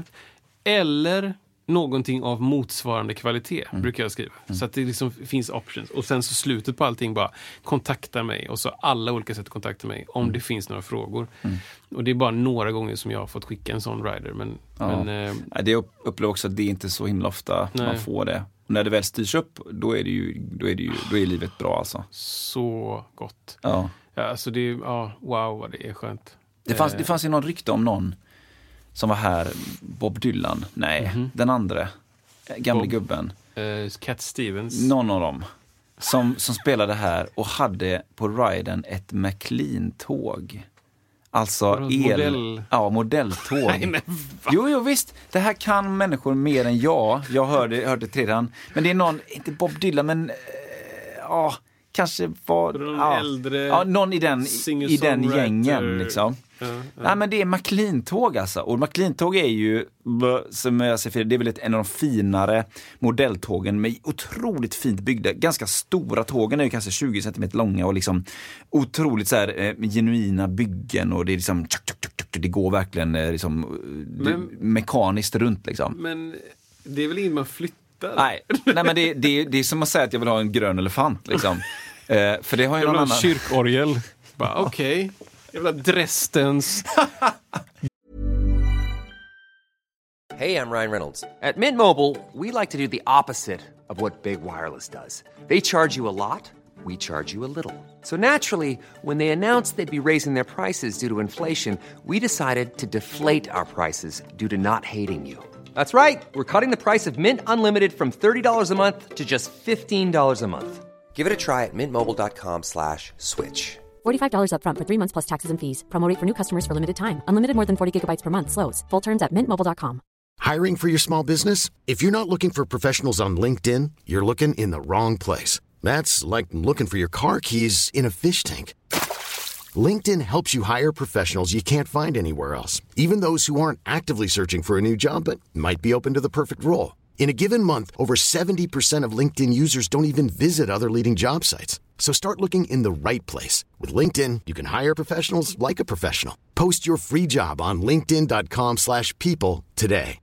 Eller någonting av motsvarande kvalitet mm. brukar jag skriva. Mm. Så att det liksom finns options. Och sen så slutet på allting bara kontakta mig. Och så alla olika sätt att kontakta mig om mm. det finns några frågor. Mm. Och det är bara några gånger som jag har fått skicka en sån rider. Men, ja. men, eh, ja, det upplever också att det är inte så himla ofta nej. man får det. Och när det väl styrs upp, då är det ju, då är det ju, då är livet bra alltså. Så gott. Ja. Ja, alltså det är, ja, wow vad det är skönt. Det fanns, det fanns ju någon rykte om någon som var här, Bob Dylan. Nej, mm-hmm. den andra. Gamla Bob, gubben. Uh, Cat Stevens. Någon av dem. Som, som spelade här och hade på riden ett McLean-tåg. Alltså el... Modell. Ja, modelltåg. Nej, men jo, jo, visst. Det här kan människor mer än jag. Jag hörde, hörde det redan. Men det är någon, inte Bob Dylan, men... Ja... Äh, kanske var någon ja, äldre ja, någon i den, i den gängen liksom. Ja, ja. Nej, men det är McLean-tåg alltså. Och McLean-tåg är ju som jag säger, det är väl ett, en av de finare modelltågen med otroligt fint byggda, ganska stora tågen är ju kanske tjugo centimeter långa och liksom otroligt så här eh, genuina byggen och det är liksom tjuk, tjuk, tjuk, det går verkligen eh, liksom men, det, mekaniskt runt liksom. Men det är väl inget man flyttar. Nej, nej men det, det, det är som att säga att jag vill ha en grön elefant liksom. Uh, för det har ju jag någon annan... kyrkorgel. Bara okej. Okay. Jag vill ha Dresdens. Hey, I'm Ryan Reynolds. At Mint Mobile, we like to do the opposite of what Big Wireless does. They charge you a lot, we charge you a little. So naturally, when they announced they'd be raising their prices due to inflation, we decided to deflate our prices due to not hating you. That's right. We're cutting the price of Mint Unlimited from thirty dollars a month to just fifteen dollars a month. Give it a try at mintmobile.com slash switch. forty-five dollars up front for three months plus taxes and fees. Promo rate for new customers for limited time. Unlimited more than forty gigabytes per month. Slows full terms at mint mobile dot com. Hiring for your small business? If you're not looking for professionals on LinkedIn, you're looking in the wrong place. That's like looking for your car keys in a fish tank. LinkedIn helps you hire professionals you can't find anywhere else, even those who aren't actively searching for a new job but might be open to the perfect role. In a given month, over seventy percent of LinkedIn users don't even visit other leading job sites. So start looking in the right place. With LinkedIn, you can hire professionals like a professional. Post your free job on linkedin dot com slash people today.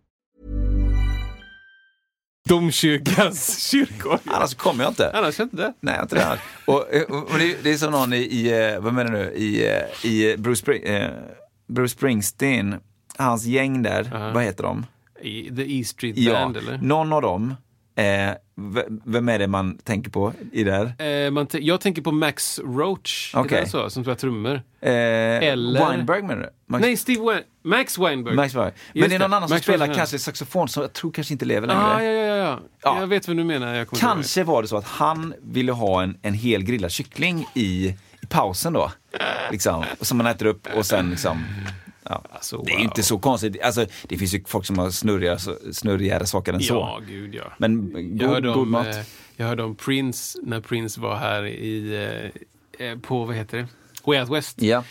Domkyrkans kyrkor. Annars kommer jag inte. Annars inte det. Nej, jag inte det. Och, och det, det är som någon i, i vad menar du, i, i Bruce, Spring, eh, Bruce Springsteen, hans gäng där, uh-huh. vad heter de? I The E Street ja, Band, eller? Någon av dem Eh, v- vem är det man tänker på i där? Eh, man t- jag tänker på Max Roach, Okej. är det så, som spelar trummor. Eh, Eller- Weinberg menar du? Max, Nej, Steve Wein- Max Weinberg. Max Weinberg. Men Just det är någon annan som Max spelar Weinberg. kanske saxofon som jag tror kanske inte lever längre. Ah, ja, ja, ja, ja. Ja. Jag vet vad du menar. Jag kommer inte ihåg Kanske var det så att han ville ha en, en hel grillad kyckling i, i pausen då. Liksom, som man äter upp och sen liksom... Ja. Alltså, Det är ju wow. inte så konstigt. Alltså, det finns ju folk som har snurrigare, snurrigare saker än det. så. Ja, gud ja. Men Jag god, hörde, god om, mat. eh, jag hörde om Prince, när Prince var här i, eh, eh, på, vad heter det? Way Out West. Ja.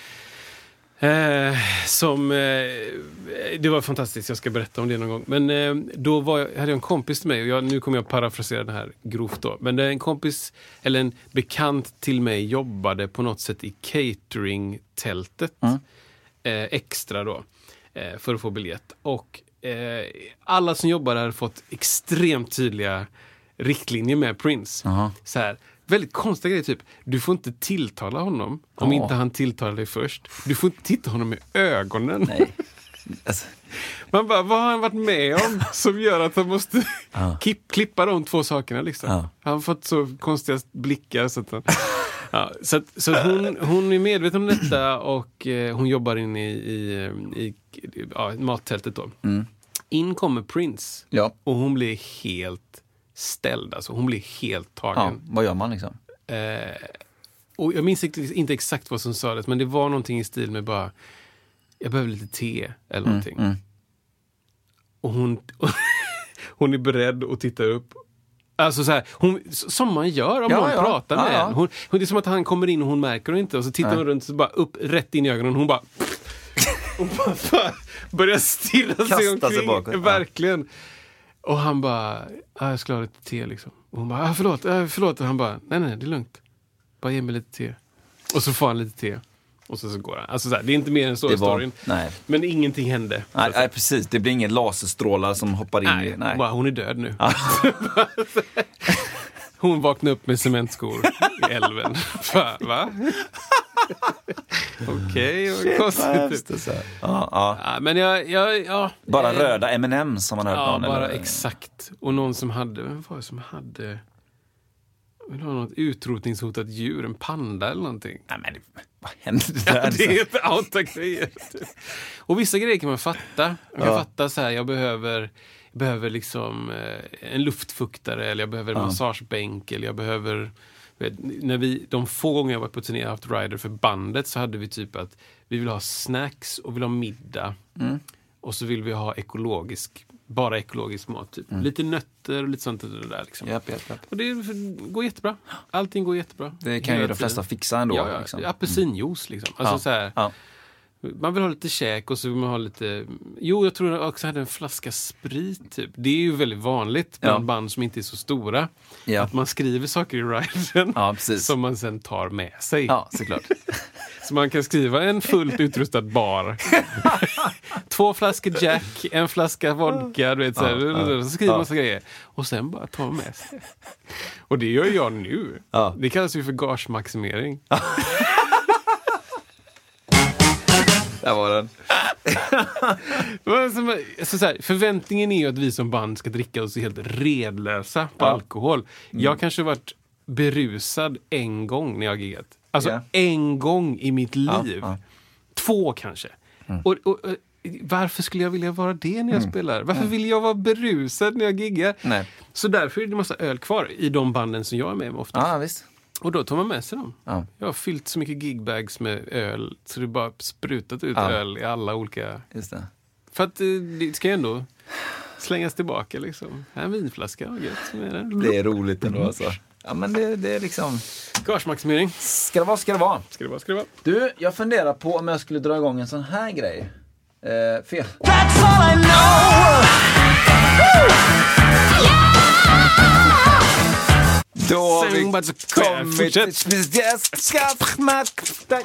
Eh, som, eh, det var fantastiskt, jag ska berätta om det någon gång. Men eh, då var jag, hade jag en kompis till mig, och jag, nu kommer jag parafrasera det här grovt då. Men det är en kompis, eller en bekant till mig, jobbade på något sätt i catering-tältet. Mm. Eh, extra då, eh, för att få biljett. Och eh, alla som jobbar där har fått extremt tydliga riktlinjer med Prince. Aha. Så här, väldigt konstiga grejer, typ, du får inte tilltala honom om Ja. inte han tilltalar dig först. Du får inte titta honom i ögonen. Nej. Alltså, Man bara, vad har han varit med om som gör att han måste Ja. klipp, klippa de två sakerna liksom. Ja. Han har fått så konstiga blickar så att han, ja, så, att, så att hon, hon är medveten om detta och eh, hon jobbar inne i, i, i ja, mattältet då. Mm. In kommer Prince ja. och hon blir helt ställd, alltså hon blir helt ja, tagen. vad gör man liksom? Eh, och jag minns inte, inte exakt vad som sades, men det var någonting i stil med bara, jag behöver lite te eller någonting. Mm. Och hon, hon är beredd att titta upp. Alltså så här, hon, som man gör om Ja, någon ja. pratar med Ja, ja. en. Hon, hon, det är som att han kommer in och hon märker det inte. Och så tittar Nej. hon runt och så bara upp rätt in i ögonen. Och hon bara, och bara, bara börjar stirra sig Kasta sig omkring. bakåt, ja. Verkligen. Och han bara, ah, jag skulle ha lite te liksom. Och hon bara, ah, förlåt, ah, förlåt. Och han bara, nej nej, det är lugnt. Bara ge mig lite te. Och så får han lite te. Och så, så går han. Alltså så här, det är inte mer än så i Det var- storyn. nej. Men ingenting hände. Nej, nej, precis. Det blir ingen laserstrålar som hoppar in Nej, i... Nej. Bara, hon är död nu. Hon vaknade upp med cementskor i älven. Va? Va? Okej, Shit, vad vad konstigt. hemskt, alltså. Ja, ja. Ja, men jag, jag, ja. Bara eh, röda M and M's som man hört Ja, någon. bara eller? exakt. Och någon som hade, vem var det som hade, vill ha något utrotningshotat djur, en panda eller någonting. Nej, men det, vad hände det där? Ja, det är helt outa grejer. Och vissa grejer kan man fatta. Man kan Ja. fatta så här, jag behöver, jag behöver liksom eh, en luftfuktare, eller jag behöver en Ja. massagebänk, eller jag behöver, vet, när vi, de få gånger jag var på turné och haft rider för bandet, så hade vi typ att vi vill ha snacks och vill ha middag. Mm. Och så vill vi ha ekologisk, bara ekologisk mat typ. Mm. Lite nötter och lite sånt där liksom. Japp, japp, japp. Och det går jättebra. Allting går jättebra. Det kan ju Hela de flesta tiden. fixa ändå. Ja, ja. Liksom. Apelsinjuice liksom. Alltså Ja. så här, Ja. man vill ha lite käk och så vill man ha lite... Jo, jag tror jag också hade en flaska sprit typ. Det är ju väldigt vanligt bland Ja. band som inte är så stora. Ja. Att man skriver saker i riden Ja, precis. som man sen tar med sig. Ja, såklart. Så man kan skriva en fullt utrustad bar. Två flaskor Jack, en flaska vodka, du vet, så, här, Ja, ja. så skriver man Ja. så grejer. Och sen bara tar man med sig. Och det gör jag nu. Ja. Det kallas ju för gagemaximering. Där var den. Men som- alltså så här, förväntningen är ju att vi som band ska dricka oss helt redlösa på Ja. alkohol. Jag kanske varit berusad en gång när jag giggat. Alltså Ja. en gång i mitt liv. Ja, ja. Två kanske. Och, och, och varför skulle jag vilja vara det när jag spelar? Varför vill jag vara berusad när jag giggar? Nej. Så därför är det en massa öl kvar i de banden som jag är med om ofta. Ja, visst. Och då tar man med sig dem. Ja. Jag har fyllt så mycket gigbags med öl så det bara sprutat ut Ja. öl i alla olika... Just det. För att eh, det ska ju ändå slängas tillbaka liksom. Här är en vinflaska, vad gött som är det. Det är roligt ändå alltså. Ja, men det, det är liksom... Gagemaximering. Ska det vara, ska det vara. Ska det vara, ska det vara. Du, jag funderar på om jag skulle dra igång en sån här grej. Eh, fel. Då har Sing vi but the- kommit Fortsätt. till... Yes, skatt, mack, tack.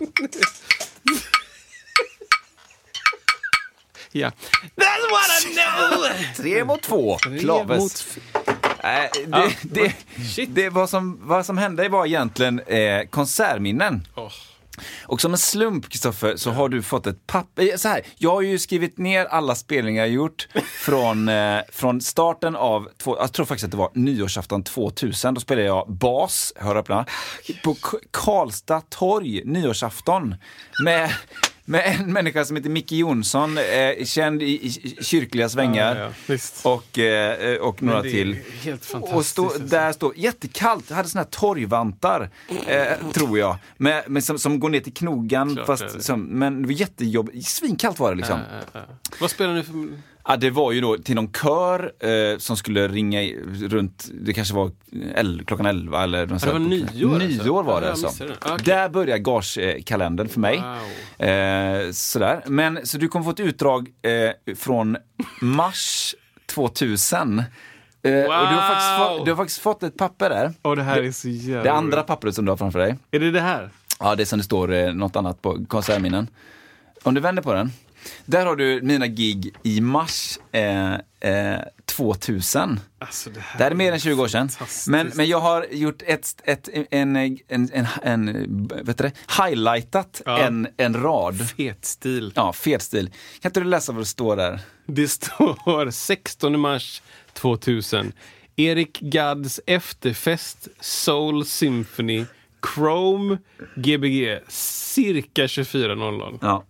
Ja. That's what I know! Tre mot två. Klaves. Mot... Nej, det, Ja. det, Shit. det vad, som, vad som hände var egentligen eh, konsertminnen. Oh. Och som en slump, Kristoffer, så har du fått ett papper. Så här, jag har ju skrivit ner alla spelningar jag gjort från, eh, från starten av, två, jag tror faktiskt att det var nyårsafton tvåtusen. Då spelade jag bas, hör öppna, på K- Karlstad torg, nyårsafton. Med... med en människa som heter Micke Jonsson, eh, känd i, i kyrkliga svängar. Ja, ja, visst. Och, eh, och några det är till. helt fantastiskt, Och stå, alltså. där står jättekallt. Jag hade såna här torgvantar, eh, tror jag. Med, med, som, som går ner till knogan. Klart Fast, är det. som, men det var jättejobb. Svinkallt var det liksom. Ja, ja, ja. Vad spelar ni för... Ja, det var ju då till någon kör eh, som skulle ringa i, runt, det kanske var el, klockan elva eller något. Ja, det var nyår, Nyår alltså. var det Ja, jag alltså. missade det. Ah, okej. Där börjar gagekalendern för mig. Wow. Eh, sådär. Men så du kommer få ett utdrag eh, från mars tvåtusen. Eh, Wow. Och du har, faktiskt fått, du har faktiskt fått ett papper där. Åh, det här är så jävla... Det andra pappret som du har framför dig. Är det det här? Ja, det är som det står eh, något annat på konsertminnen. Om du vänder på den. Där har du mina gig i mars eh, eh, tvåtusen. Alltså, det här Det här är mer än tjugo år sedan. fantastiskt. Men, men jag har gjort ett, ett, en, en, en, en vet du det? Highlightat Ja. en, en rad. Fet stil. Ja, fet stil. Kan inte du läsa vad det står där? Det står sextonde mars tvåtusen. Erik Gadds efterfest Soul Symphony Chrome G B G cirka tjugofyra noll noll. Ja.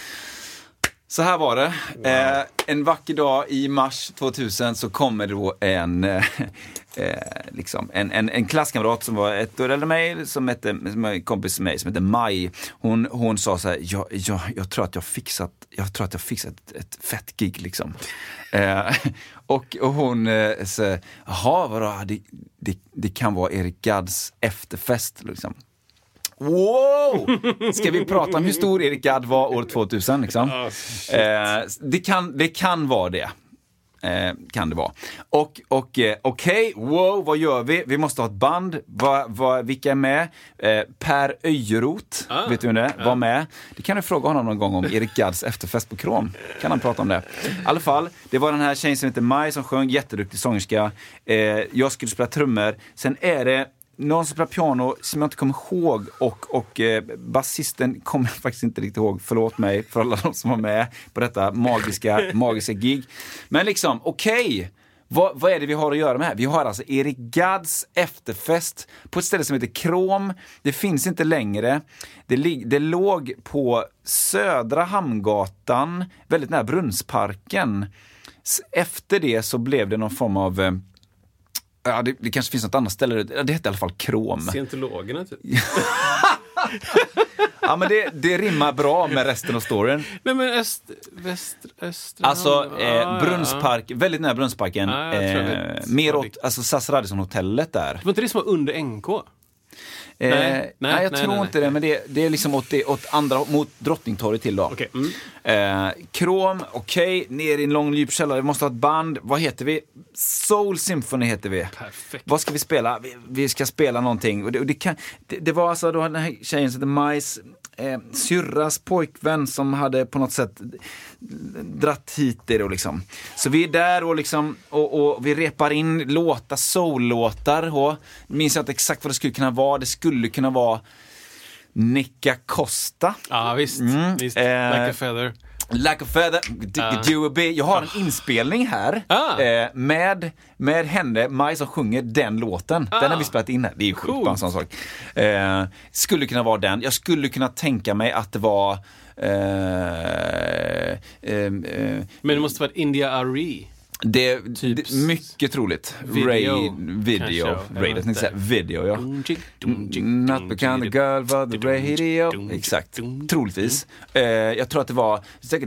Så här var det. Eh, en vacker dag i mars tvåtusen så kommer då en, eh, eh, liksom en, en, en klasskamrat som var ett år äldre än mig, som hette, som är en kompis med mig, som heter Maj. Hon, hon sa så här, jag, jag, jag tror att jag fixat, jag tror att jag fixat ett, ett fett gig liksom. Eh, och, och hon eh, så, jaha, vadå, det, det, det kan vara Erik Gadds efterfest liksom. Wow! Ska vi prata om hur stor Erik Gadd var år tvåtusen liksom? Oh, eh, det, kan, det kan vara det. Eh, kan det vara. Och, och eh, okej, okay, wow, vad gör vi? Vi måste ha ett band. Va, va, vilka är med? Eh, Per Öjeroth, Ah, vet du vem det är? ja. Var med. Det kan du fråga honom någon gång om Erik Gadds efterfest på Krom. Kan han prata om det? I alla fall, det var den här tjejen som heter Maj som sjöng, jätteduktig sångerska. Eh, jag skulle spela trummor. Sen är det någon som spelar piano som jag inte kommer ihåg, och, och eh, basisten kommer jag faktiskt inte riktigt ihåg. Förlåt mig för alla de som var med på detta magiska, magiska gig. Men liksom, okej. Okay. Vad, vad är det vi har att göra med här? Vi har alltså Erik Gadds efterfest på ett ställe som heter Krom. Det finns inte längre. Det, li- det låg på Södra Hamngatan, väldigt nära Brunnsparken. S- Efter det så blev det någon form av... Eh, Ja, det, det kanske finns något annat ställe. Det heter i alla fall Krom. Scientologerna typ. Ja, men det, det rimmar bra med resten av storyn. Nej, men öst, väst, östra... Alltså, eh, Ah, Brunnspark, väldigt nära Brunnsparken. Ja, jag tror jag eh, vet. mer åt, alltså S A S Radisson-hotellet där. Det var inte det som var under N K? Eh, Nej, nej, nej, jag nej, tror nej, inte nej. det, men det, det är liksom åt, det, åt andra, mot Drottningtorget till då. Okej. Mm. Eh, Krom, okej, okay, ner i en lång djup källare, vi måste ha ett band. Vad heter vi? Soul Symphony heter vi. Perfekt. Vad ska vi spela? Vi, vi ska spela någonting. Och det, och det, kan, det, det var alltså då den här tjejen som heter Majs eh, syrras pojkvän som hade på något sätt dratt hit det då liksom. Så vi är där och liksom och, och vi repar in låtar, soul-låtar. Och minns jag inte exakt vad det skulle kunna vara. Det skulle kunna vara Nicka Costa. Ja, visst. Mm, visst. eh, Like a feather. Like a feather, d- Ah. do a bit. Jag har en inspelning här Ah. eh, med, med henne, Maj, som sjunger den låten. Den har vi spelat in här. Det är ju sjukt Coolt. bara en sån sak. Eh, skulle kunna vara den. Jag skulle kunna tänka mig att det var eh, eh, eh, Men det måste vara ett India Arie. det, Typ det mycket troligt. video, Ray, video. kanske, Radio, jag tänkte säga video, ja. Not become the girl for the radio. Exakt, troligtvis. Eh, jag tror att det var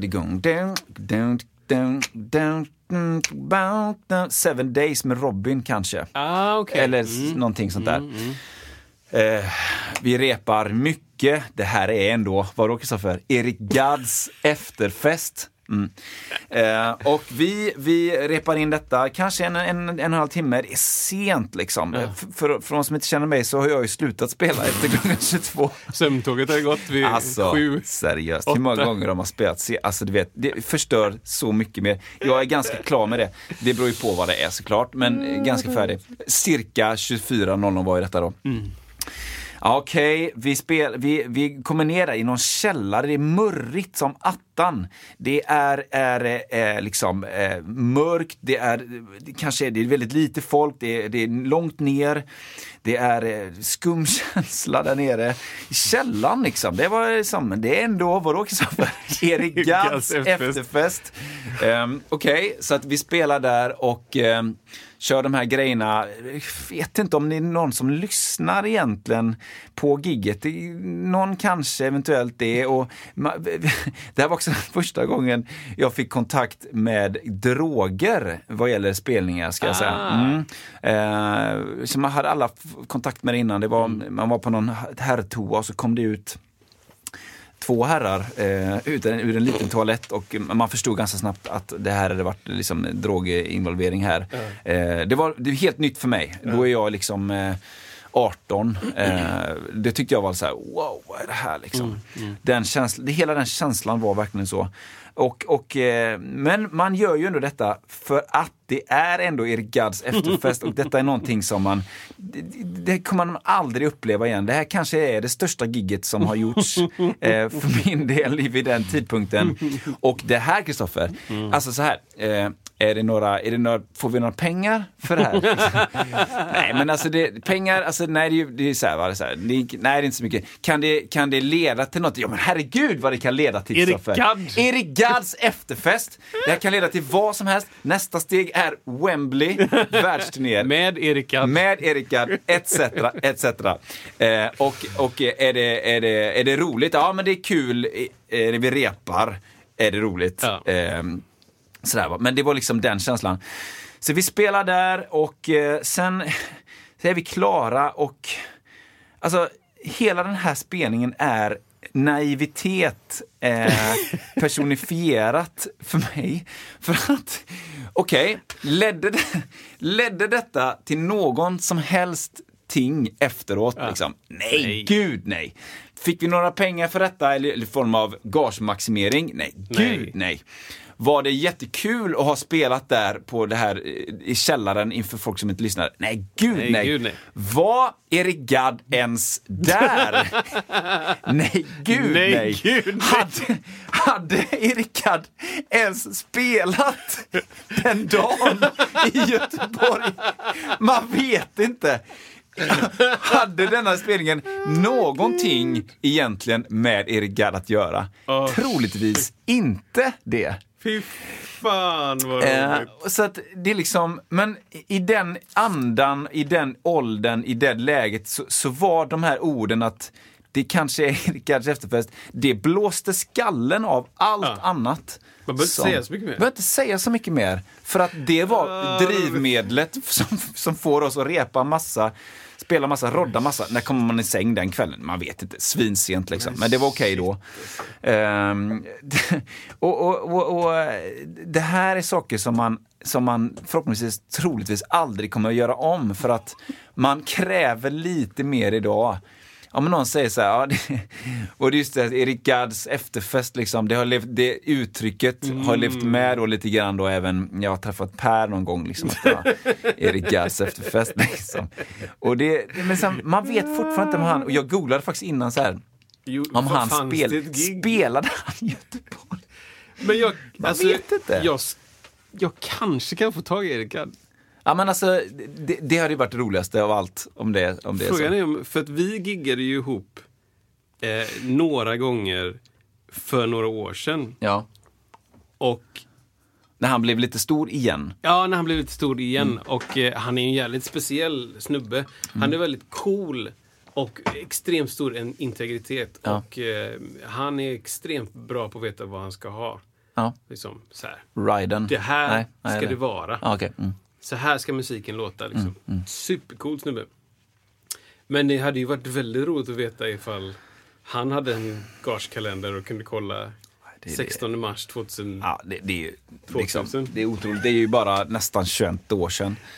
Seven Days med Robin kanske. Ah, okej. Eller Mm. någonting sånt där. Eh, vi repar mycket. Det här är ändå, vadå Kristoffer? Erik Gadds efterfest. Mm. Eh, och vi, vi repar in detta kanske en, en, en och en halv timme. Det är sent liksom. Ja. F- för, för de som inte känner mig så har jag ju slutat spela efter klockan tjugotvå. Sömntåget har gått vid Alltså, sju. seriöst. åtta. Hur många gånger de har spelat? Se- Alltså du vet, det förstör så mycket mer. Jag är ganska klar med det. Det beror ju på vad det är såklart, men eh, ganska färdig. Cirka tjugofyra noll noll var ju detta då. Mm. Okej, okay, vi, spel, vi, vi kommer ner där i någon källare. Det är murrigt som attan. Det är, är, är liksom är mörkt. Det är, det kanske är, det är väldigt lite folk. Det är, det är långt ner. Det är skumkänsla där nere. I källan liksom. Det var liksom, det är ändå, vadå Kristoffer? Erik Gadds efterfest. Um, Okej, okay, så att vi spelar där och um, kör de här grejerna. Jag vet inte om det är någon som lyssnar egentligen på gigget. Någon kanske eventuellt det. Och det här var också första gången jag fick kontakt med droger vad gäller spelningar, ska jag säga. Mm. Eh, så man hade alla kontakt med det innan. Det var, mm. Man var på någon herrtoa och så kom det ut två herrar eh, ut ur en liten toalett och man förstod ganska snabbt att det här hade varit liksom droginvolvering här. Mm. Eh, det var det var helt nytt för mig. Mm. Då är jag liksom eh, arton. Eh, det tyckte jag var så här: wow, vad är det här liksom? Mm. Mm. Den känslan, det, hela den känslan var verkligen så. Och, och, eh, men man gör ju ändå detta för att det är ändå Erik Gadds efterfest och detta är någonting som man det, det kommer man aldrig uppleva igen. Det här kanske är det största gigget som har gjorts eh, för min del vid den tidpunkten. Och det här, Kristoffer, mm. alltså så här, eh, är det några, är det några, får vi några pengar för det här? Nej, men alltså det, pengar, alltså nej, det är, det är så här, va, det är så här, det är, nej, det är inte så mycket. Kan det, kan det leda till något? Ja, men herregud vad det kan leda till, Kristoffer. Erik Gadd. Erik Gadds efterfest. Det här kan leda till vad som helst. Nästa steg är Wembley, världsturné. Med Erik Gadd. Med Erik Gadd, et cetera, et cetera. Eh, och och är, det, är, det, är det roligt? Ja, men det är kul. Eh, när vi repar är det roligt. Ja. Eh, sådär, va? Men det var liksom den känslan. Så vi spelar där och eh, sen så är vi klara och alltså hela den här spelningen är naivitet eh, personifierat för mig. För att, okej, okay, ledde, det, ledde detta till någon som helst ting efteråt? Ja. Liksom? Nej, nej, gud nej. Fick vi några pengar för detta eller i form av gagemaximering? Nej, gud nej. nej. Var det jättekul att ha spelat där på det här i källaren inför folk som inte lyssnar? Nej, gud nej. nej. Gud, nej. Var Erik Gadd ens där? nej, gud nej. nej. Gud, nej. Hade, hade Erik Gadd ens spelat den dagen i Göteborg? Man vet inte. Hade denna spelningen någonting egentligen med Erik Gadd att göra? Oh. Troligtvis inte det. Fy fan vad roligt. Eh, så att det är liksom, men i den andan, i den åldern, i det läget så, så var de här orden att det kanske är Erik Gadds efterfest, det blåste skallen av allt ja. annat. Man behöver inte säga så mycket mer. Man behöver inte säga så mycket mer. För att det var drivmedlet som, som får oss att repa massa, spela massa, rodda massa. När kommer man i säng den kvällen? Man vet inte, svinsent liksom. Men det var okej okay då. Um, och, och, och, och det här är saker som man, som man förhoppningsvis troligtvis aldrig kommer att göra om. För att man kräver lite mer idag. Om någon säger så här, ja, det, och det är just det, Erik Gadds efterfest liksom, det har levt, det uttrycket mm. har levt med och lite grann då även, jag har träffat Per någon gång liksom, ja, Erik Gadds efterfest liksom. Och det, men sen, man vet fortfarande inte om han, och jag googlade faktiskt innan så här, jo, om han spel, spelade han i Göteborg. Men jag, man alltså, vet inte. Jag, jag kanske kan få tag i Erik Gadd. Ja, men alltså, det, det hade ju varit det roligaste av allt om det, om det Frågan är så. Är, för att vi giggade ju ihop eh, några gånger för några år sedan. Ja. Och när han blev lite stor igen. Ja, när han blev lite stor igen. Mm. Och eh, han är en jävligt speciell snubbe. Mm. Han är väldigt cool och extremt stor en integritet. Ja. Och eh, han är extremt bra på att veta vad han ska ha. Ja. Liksom så här. Riden. Det här nej, nej, ska nej. det vara. Ah, okay. mm. Så här ska musiken låta liksom. Mm, mm. Supercool snubbe. Men det hade ju varit väldigt roligt att veta ifall han hade en gagekalender och kunde kolla det sextonde mars tvåtusen. Ja, det, det är ju liksom, det är otroligt. Det är ju bara nästan tjugoett år sedan.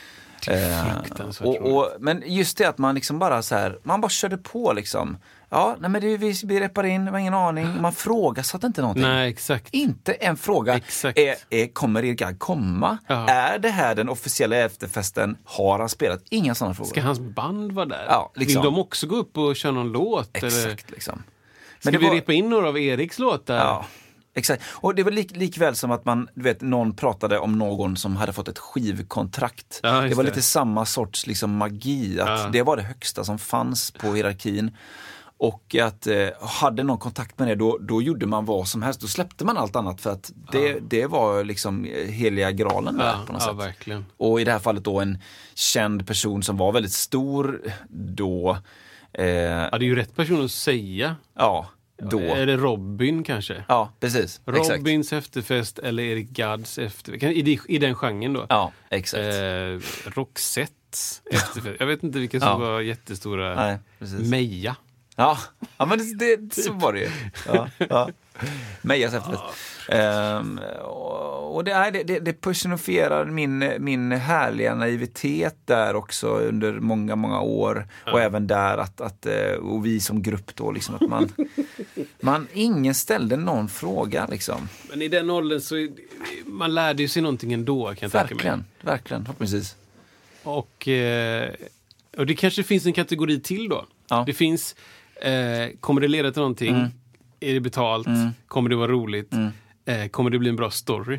Fruktansvärt och, och, men just det att man liksom bara så här, man bara körde på liksom. Ja, nej men det, vi, vi reparerar in, det var ingen aning. Man frågasatte inte någonting. Nej, exakt. Inte en fråga. Exakt. Är, är, kommer Erik Gadd komma? Ja. Är det här den officiella efterfesten? Har han spelat? Inga sådana frågor. Ska hans band vara där? Ja, liksom. Vill de också gå upp och köra någon låt? Exakt, eller? liksom. Ska Men vi var... repa in några av Eriks låtar? Ja, exakt. Och det var lik, likväl som att man, du vet, någon pratade om någon som hade fått ett skivkontrakt. Ja, det var det. lite samma sorts liksom magi, att Ja. det var det högsta som fanns på hierarkin. Och att eh, hade någon kontakt med det, då, då gjorde man vad som helst. Då släppte man allt annat för att det, Ja. det var liksom heliga graalen där Ja, på något ja, sätt. verkligen. Och i det här fallet då en känd person som var väldigt stor då. Eh, Ja, det är ju rätt person att säga. ja, då. Är det Robin kanske? Ja, precis. Exakt. Robins efterfest eller Erik Gadds efterfest. I, de- I den genren då. Ja, exakt. Eh, Roxettes efterfest. Jag vet inte vilka som Ja. var jättestora. Nej, precis. Meja. Ja, ja men det, det, så var det ju. Ja, ja. Mejas efterfest. Ehm, och och det, är, det, det personifierar min, min härliga naivitet där också under många, många år. Och även där att, att och vi som grupp då liksom att man, man ingen ställde någon fråga liksom. Men i den åldern så man lärde ju sig någonting ändå, kan jag tänka mig. Verkligen, verkligen, förhoppningsvis. Och, eh, och det kanske finns en kategori till då. Ja. Det finns, eh, kommer det leda till någonting? Mm. Är det betalt? Mm. Kommer det vara roligt? Mm. Eh, kommer det bli en bra story?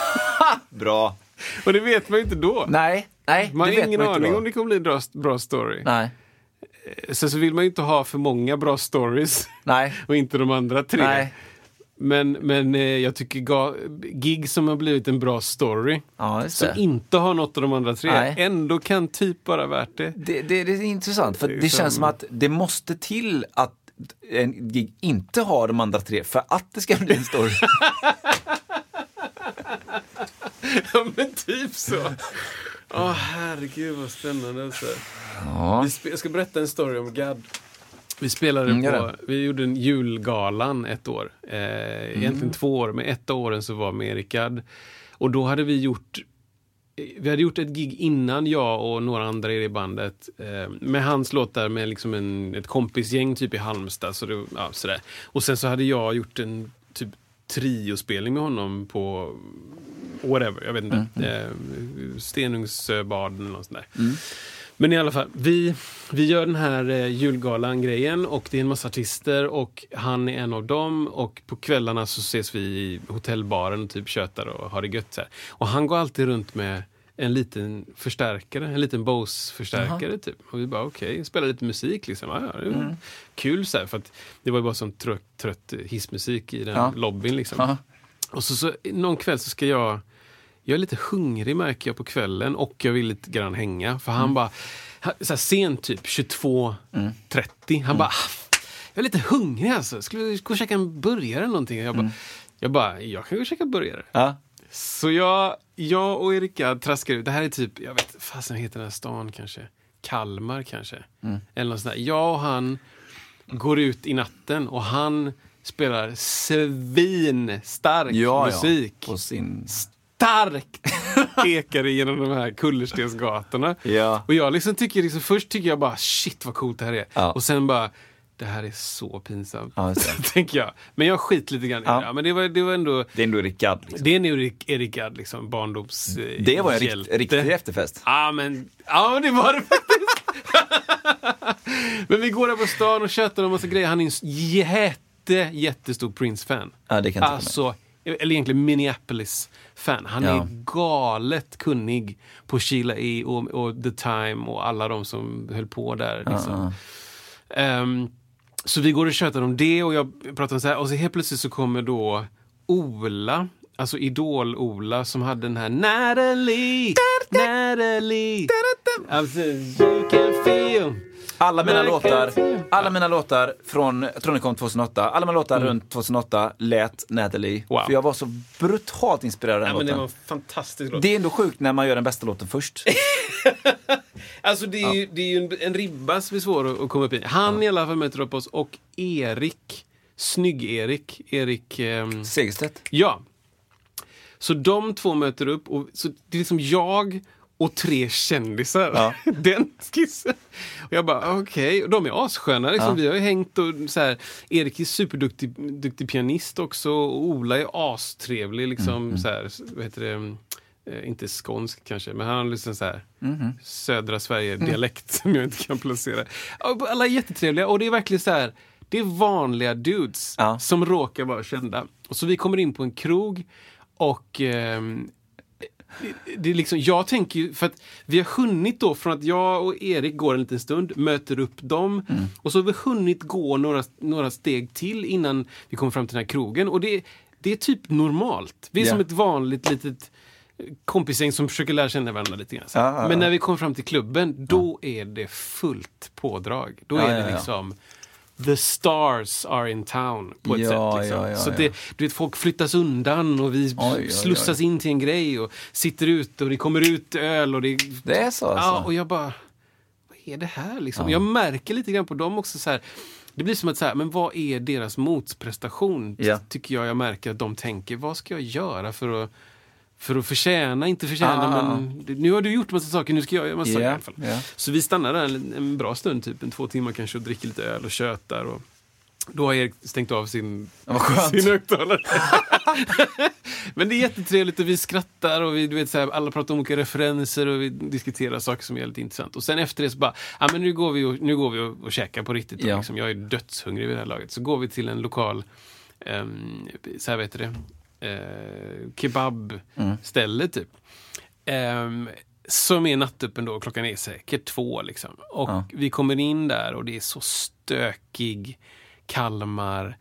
Bra. Och det vet man ju inte då. Nej, nej. Man det har vet ingen man inte aning då. om det kommer bli en bra, bra story. Nej, Sen så vill man ju inte ha för många bra stories nej, och inte de andra tre. nej. Men, men eh, jag tycker ga, gig som har blivit en bra story Ja, just som det. inte har något av de andra tre Nej. ändå kan typ vara värt det. Det, det, det är intressant, för Det är det som- känns som att det måste till att en gig inte har de andra tre för att det ska bli en story. Ja, men typ så. Åh, herregud vad spännande alltså. Ja. Vi spe- jag ska berätta en story om Gadd. Vi spelade Mm, gör på, det. vi gjorde en julgalan ett år. Eh, egentligen Mm. två år, men ett av åren så var med Erik Gadd. Och då hade vi gjort, vi hade gjort ett gig innan, jag och några andra i det bandet. Eh, med hans låtar med liksom en, ett kompisgäng typ i Halmstad. Så det, ja, sådär. Och sen så hade jag gjort en typ triospelning med honom på whatever, jag vet inte. Mm. Eh, Stenungsbaden eller något sånt där. Mm. Men i alla fall, vi, vi gör den här eh, julgalan-grejen och det är en massa artister och han är en av dem och på kvällarna så ses vi i hotellbaren och typ tjötar och har det gött så här. Och han går alltid runt med en liten förstärkare, en liten Bose-förstärkare typ. Och vi bara okej, okay, spelar lite musik liksom. Ja, ja, det är mm. kul så här, för att det var ju bara sån trött, trött hissmusik i den Ja. lobbyn liksom. Aha. Och så, så någon kväll så ska jag Jag är lite hungrig märker jag på kvällen och jag vill lite grann hänga. För han Mm. bara, så här sent typ, tjugotvå trettio. Han bara, jag är lite hungrig alltså. Skulle vi gå och käka en burgare eller någonting? Jag bara, Mm. jag, bara jag kan gå och käka burgare. Ja. Så jag, jag och Erika traskar ut. Det här är typ, jag vet fasen heter den här stan kanske. Kalmar kanske. Mm. Eller något sånt där. Jag och han går ut i natten och han spelar svinstark Ja, musik. ja. På sin... Starkt ekar genom de här kullerstensgatorna. Ja. Och jag liksom tycker, liksom, först tycker jag bara shit vad coolt det här är. Ja. Och sen bara, det här är så pinsamt. Ja, just det. tänker jag. Men jag skit lite grann i Ja. det. Ja, men det var, det var ändå, Det är ändå Erik Gadd. Liksom. det är nu Erik, Erik Gadd, liksom, barndoms eh, Det var en rikt, hjälte. riktig efterfest. Ja, men, ja, det var det faktiskt. Men vi går där på stan och tjötar om massa grejer. Han är en jätte, jättestor Prince-fan. Ja, det kan jag tänka mig. Alltså, eller egentligen Minneapolis-fan. Han Ja. är galet kunnig på Sheila E. och, och The Time och alla de som höll på där. Liksom. Um, så vi går och tjötar om det och jag pratar om så här. Och så helt plötsligt så kommer då Ola, alltså Idol-Ola som hade den här Natalie, Natalie, alltså, you can feel. Alla mina Men- låtar, alla mina låtar från, jag tror den kom tjugohundraåtta, alla mina låtar Mm. runt tjugohundraåtta lät Natalie. Wow. För jag var så brutalt inspirerad av den Ja, men det låten. var en fantastisk låt. Det är ändå sjukt när man gör den bästa låten först. Alltså det är ju, det är ju en, en ribba som är svår att, att komma upp i. Han i alla fall möter upp oss och Erik, snygg-Erik, Erik... Ehm, Segerstedt. ja. Så de två möter upp och så det är liksom jag och tre kändisar. Ja. Den skissen. Och jag bara, okej. Okay. Och de är assköna. Liksom. Ja. Vi har ju hängt och så här, Erik är superduktig duktig pianist också. Och Ola är astrevlig. Liksom, mm. så här, vad heter det? Eh, inte skånsk kanske, men han har liksom så här mm. södra Sverige-dialekt mm. som jag inte kan placera. Alla är jättetrevliga. Och det är verkligen så här, det är vanliga dudes ja. som råkar vara kända. Och så vi kommer in på en krog och... Eh, det är liksom, jag tänker ju, för att vi har hunnit då från att jag och Erik går en liten stund, möter upp dem mm. och så har vi hunnit gå några, några steg till innan vi kommer fram till den här krogen och det, det är typ normalt. Vi är yeah. som ett vanligt litet kompisgäng som försöker lära känna varandra lite grann. Ah, ah, Men när vi kommer fram till klubben, då ah. är det fullt pådrag. Då är ah, det ja, liksom the stars are in town på ett ja, sätt. Liksom. Ja, ja, så det, du vet, folk flyttas undan och vi oj, slussas oj, oj. in till en grej och sitter ute och det kommer ut öl. Och det, det är så alltså. Ja, och jag bara, vad är det här liksom? Ja. Jag märker lite grann på dem också så här. Det blir som att så här, men vad är deras motprestation? Ja. Tycker jag jag märker att de tänker, vad ska jag göra för att För att förtjäna, inte förtjäna, ah. men nu har du gjort massa saker, nu ska jag göra massa yeah, saker i alla fall. Yeah. Så vi stannar där en, en bra stund, typ en två timmar kanske, och dricker lite öl och tjötar. Och då har Erik stängt av sin, sin högtalare. Men det är jättetrevligt och vi skrattar och vi, du vet, så här, alla pratar om olika referenser och vi diskuterar saker som är lite intressant. Och sen efter det så bara, ja men nu går vi och, nu går vi och, och käkar på riktigt. Och, yeah. liksom, jag är dödshungrig vid det här laget. Så går vi till en lokal, um, så här vet du det, Eh, kebabställe mm. typ eh, som är nattöppen då, klockan är säkert två liksom. Och ja. vi kommer in där och det är så stökig Kalmar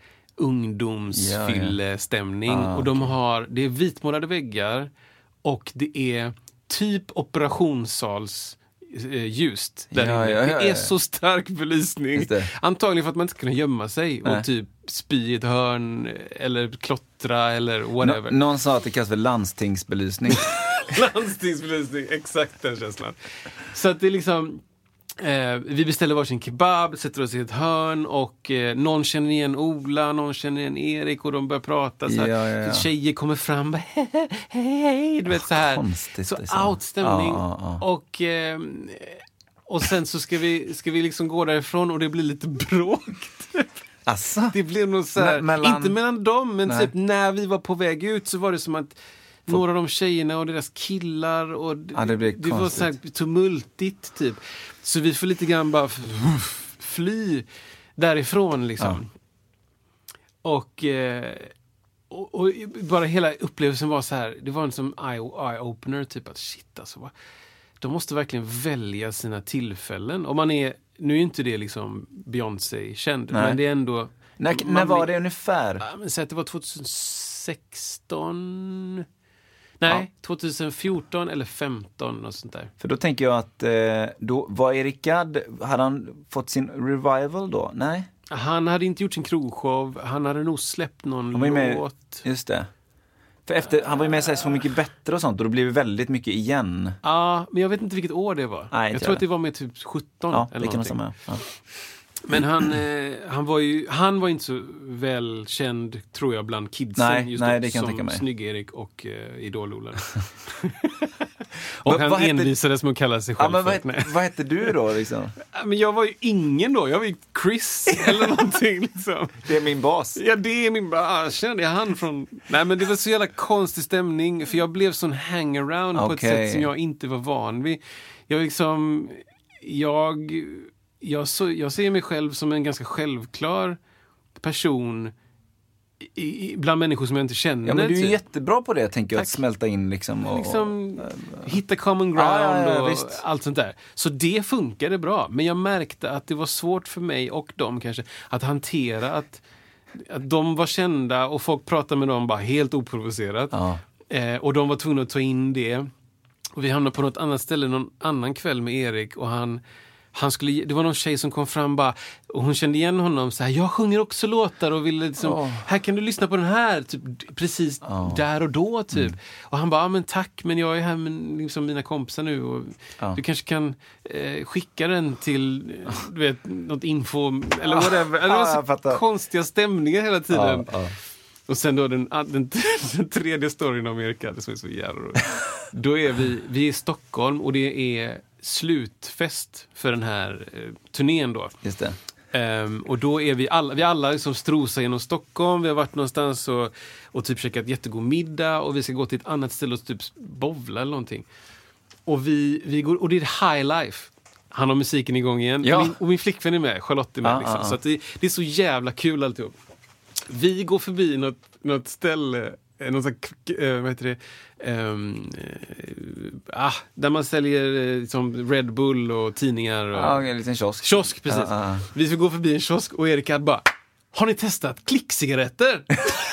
ungdomsfyllestämning ja, ja. ah, och de har, det är vitmålade väggar och det är typ operationssals ljust där ja, ja, ja, ja. Det är så stark belysning. Antagligen för att man inte kan gömma sig Nej. och typ spy i ett hörn eller klottra eller whatever. Nå- någon sa att det kallas för landstingsbelysning. Landstingsbelysning, exakt den känslan. Så att det är liksom eh, vi beställer varsin kebab, sätter oss i ett hörn och eh, någon känner igen Ola, någon känner igen Erik och de börjar prata så här. Ja, ja, ja. Tjejer kommer fram hej, hej, du vet så här. Konstigt, så outstämning ja, ja, ja. och eh, och sen så ska vi ska vi liksom gå därifrån och det blir lite bråk. Asså? Det blev nog så här, mellan... inte mellan dem, men typ när vi var på väg ut så var det som att några av de tjejerna och deras killar och ja, det, det var så här tumultigt typ. Så vi får lite grann bara fly därifrån liksom. Ja. Och, och, och bara hela upplevelsen var så här, det var en som eye-opener typ att shit alltså, de måste verkligen välja sina tillfällen. Och man är, nu är inte det liksom Beyoncé känd, Nej. men det är ändå... När, när var det ungefär? Ja, men så att det var tjugohundrasexton... Nej, ja. tjugohundrafjorton eller femton och sånt där. För då tänker jag att eh, då var Erik Gadd, hade han fått sin revival då? Nej? Han hade inte gjort sin krogshow, han hade nog släppt någon låt. Med, just det. För efter, han var ju med sig Så mycket bättre och sånt och då blev det väldigt mycket igen. Ja, men jag vet inte vilket år det var. Nej, jag tror det. att det var med typ sjutton ja, eller någonting. Ja. Men han, eh, han var ju han var inte så välkänd, tror jag, bland kidsen nej, just nej, då, det kan som mig. Snygg-Erik och eh, Idol-Ola. Och han envisades med att kalla sig själv. Ja, men vad, het, vad hette du då liksom? Men jag var ju ingen då, jag var ju Chris eller någonting liksom. Det är min bas. Ja, det är min bas. Kände jag han från... Nej, men det var så jävla konstig stämning, för jag blev sån hangaround okay. på ett sätt som jag inte var van vid. Jag liksom... Jag... Jag, så, jag ser mig själv som en ganska självklar person i, i, bland människor som jag inte känner. Ja, men du är typ. jättebra på det, tänker jag, Tack. att smälta in liksom. Och, liksom och, hitta common ground ah, ja, ja, och visst. allt sånt där. Så det funkade bra. Men jag märkte att det var svårt för mig och dem kanske att hantera att, att de var kända och folk pratade med dem bara helt oprovocerat. Ah. Eh, och de var tvungna att ta in det. Och vi hamnade på något annat ställe någon annan kväll med Erik och han Han skulle, det var någon tjej som kom fram bara, och hon kände igen honom så här, jag sjunger också låtar och ville liksom, oh. här kan du lyssna på den här typ, precis oh. där och då typ. Mm. Och han bara, ja, men tack, men jag är här med liksom, mina kompisar nu och oh. du kanske kan eh, skicka den till du vet, något info eller whatever. Oh. Det var så oh, konstiga stämningar hela tiden. Oh. Oh. Och sen då den, den, den tredje storyn om Erik, det som är så jävla roligt. Då är vi, vi är i Stockholm och det är slutfest för den här eh, turnén då. Just det. Um, och då är vi alla, vi alla liksom strosar genom Stockholm. Vi har varit någonstans och, och typ käkat jättegod middag och vi ska gå till ett annat ställe och typ bowla eller någonting. Och vi, vi går, och det är high life. Han har musiken igång igen. Ja. Och, min, och min flickvän är med, Charlotte är med. Ah, liksom. ah, ah. Så att det, det är så jävla kul alltihop. Vi går förbi något, något ställe, något sånt, äh, vad heter det? Um, äh, ah, där man säljer liksom Red Bull och tidningar. Och, Ja, en liten kiosk. Kiosk, precis. Ah, ah. Vi ska gå förbi en kiosk och Erik hade bara, har ni testat klickcigaretter?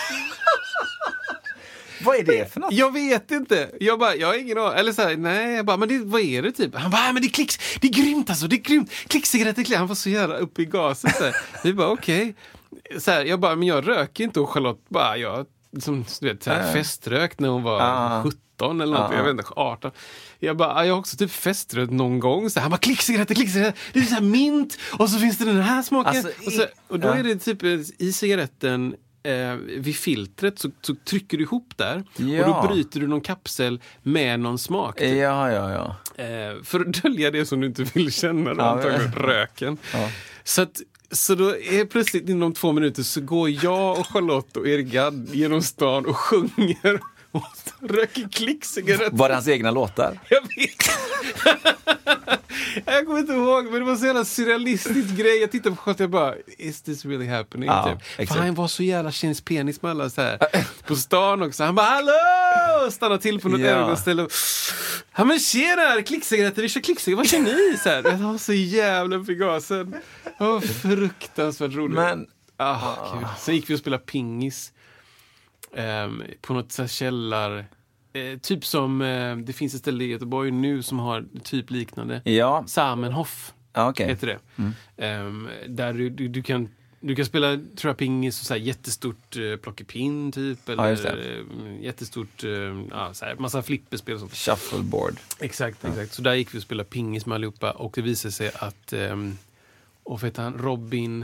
Vad är det för något? Jag vet inte. Jag bara, jag har ingen aning. Eller så här, nej, jag bara, men det, vad är det typ? Han bara, men det är klicks, det är grymt alltså, det är grymt. Klickcigaretter, klick. Han var så jävla uppe i gasen så här. Vi bara, okej. Okay. Så här, jag bara, men jag röker inte och Charlotte bara, jag som du vet, så här, feströkt när hon var ah. sjutton eller något, ah. jag vet inte, arton. Jag bara, jag har också typ feströkt någon gång. Så här, han bara, klickcigaretter, klickcigaretter. Det är så här mint och så finns det den här smaken. Alltså, och, så, och då ja. är det typ i cigaretten eh, vid filtret så, så trycker du ihop där. Ja. Och då bryter du någon kapsel med någon smak. Typ. Ja, ja, ja. Eh, för att dölja det som du inte vill känna då, Ja, antagligen ja. röken. Ja. Så att Så då är plötsligt inom två minuter så går jag och Charlotte och Erik Gadd genom stan och sjunger och röker klickcigaretter. Var det hans egna låtar? Jag vet. Jag kommer inte ihåg, men det var så jävla surrealistisk grej. Jag tittade på Charlotte och jag bara, is this really happening? Ja, typ. exakt. För han var så jävla känns penis med alla så här på stan också. Han bara, hallå! Stannar till på något Ja. ögonställe. Ja men tjena, klickcigaretter, vi kör klickcigaretter. Vad kör ni? Så här. Det var så jävla på gasen. Det var fruktansvärt roligt. Men ah, Gud. Sen gick vi och spelade pingis um, på något så här källar. Eh, typ som eh, det finns ett ställe i Göteborg nu som har typ liknande. Ja, Samenhof ja okej. heter det. Mm. Um, där du, du, du kan du kan spela tror jag pingis och så här jättestort eh, plockepinn typ eller Ja, just det. eh, jättestort eh, ja, så här, massa flipperspel och sånt. Shuffleboard. Exakt, exakt. Så där gick vi och spelade pingis med allihopa och det visade sig att um, och vad heter han? Robin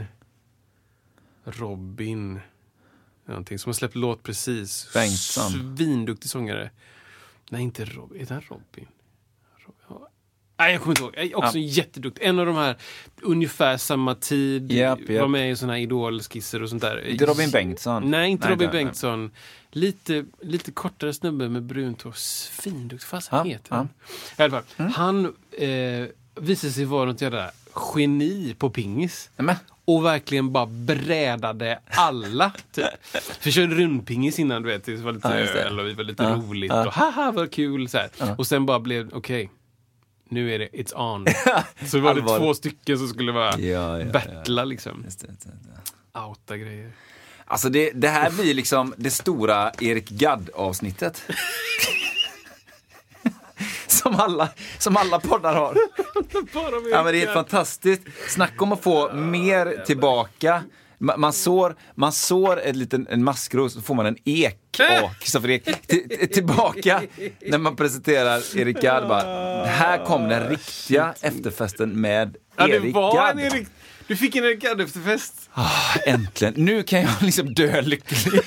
Robin någonting som har släppt låt precis. Bengtsson. Svinduktig sångare. Nej, inte Robin. Är det Robin? Robin? Ja. Nej, jag kommer inte ihåg. Jag är också Ja. jätteduktig. En av de här ungefär samma tid Japp, japp. var med i såna här idolskisser och sånt där. Inte Robin Bengtsson. Nej, inte Nej, Robin nej, nej. Bengtsson. Lite, lite kortare snubbe med brunt hår. Svinduktig. Fast han Ja, heter ja. han. I alla fall. Mm. Han eh, visade sig vara något jävla geni på pingis. Men, Och verkligen bara brädade alla. Typ. Vi körde rundpingis innan, du vet. Det var lite Ja, just det. öl och vi var lite Ja, roligt. ja. Och haha, vad kul. Så här. Ja. Och sen bara blev, okej, okay, nu är det, it's on. Så var det Allvar. två stycken som skulle vara Ja, ja, battla liksom. just det, just det. Outa grejer. Alltså det, det här blir liksom det stora Erik Gadd-avsnittet. som, alla, som alla poddar har. Ja, men det är helt fantastiskt. Snacka om att få mer tillbaka. Man, man sår, man sår en liten en maskros så får man en ek. Åh, Kristoffer Ek. T- t- tillbaka när man presenterar Erik Gadd. Bara, här kom den riktiga efterfesten med Ja, det Erik var Gadd. en Erik. Du fick en Erik Gadd efterfest. Ah, äntligen. Nu kan jag liksom dö lycklig.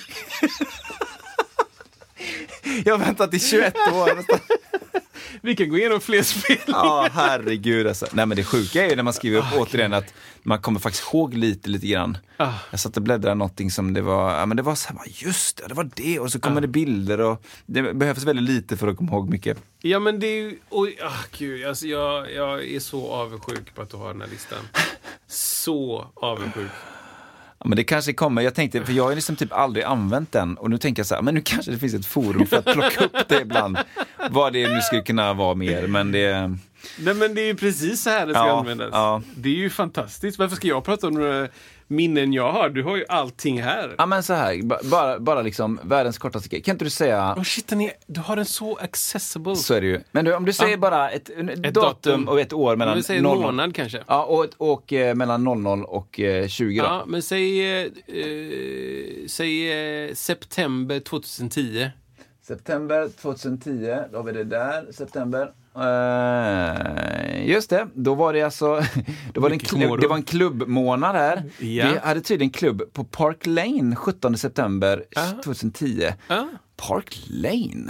Jag har väntat i tjugoett år nästan. Vi kan gå igenom fler spel. Ja, herregud alltså. Nej, men det sjuka är ju när man skriver upp oh, återigen att man kommer faktiskt ihåg lite, lite grann. Ah. Jag satt och bläddrade någonting som det var, ja men det var så här, just det, det var det. Och så kommer ah. det bilder och det behövs väldigt lite för att komma ihåg mycket. Ja, men det är ju, oj, ah, gud, alltså jag, jag är så avundsjuk på att du har den här listan. Så avundsjuk. Ja, men det kanske kommer, jag tänkte, för jag har liksom typ aldrig använt den och nu tänker jag så här, men nu kanske det finns ett forum för att plocka upp det ibland. Vad det nu skulle kunna vara mer, men det... Nej, men det är ju precis så här det ska Ja, användas. ja. Det är ju fantastiskt. Varför ska jag prata om några minnen jag har? Du har ju allting här. Ja, men så här, ba- bara, bara liksom världens kortaste grej. Kan inte du säga... Oh shit, den är, du har den så accessible. Så är det ju. Men du, om du säger Ja. bara ett, ett, Ett datum, datum och ett år mellan Vi säger en noll månad kanske. Ja, och, och eh, mellan noll noll och eh, tjugo då. Ja, men säg, eh, eh, säg eh, september tjugohundratio. September tjugohundratio, då har vi det där, september. Uh, just det, då var det alltså då var det, en Mycket klubb, kommodor. det var en klubbmånad här. Ja. Vi hade tydligen klubb på Park Lane sjuttonde september Ja. tjugohundratio. Ja. Park Lane?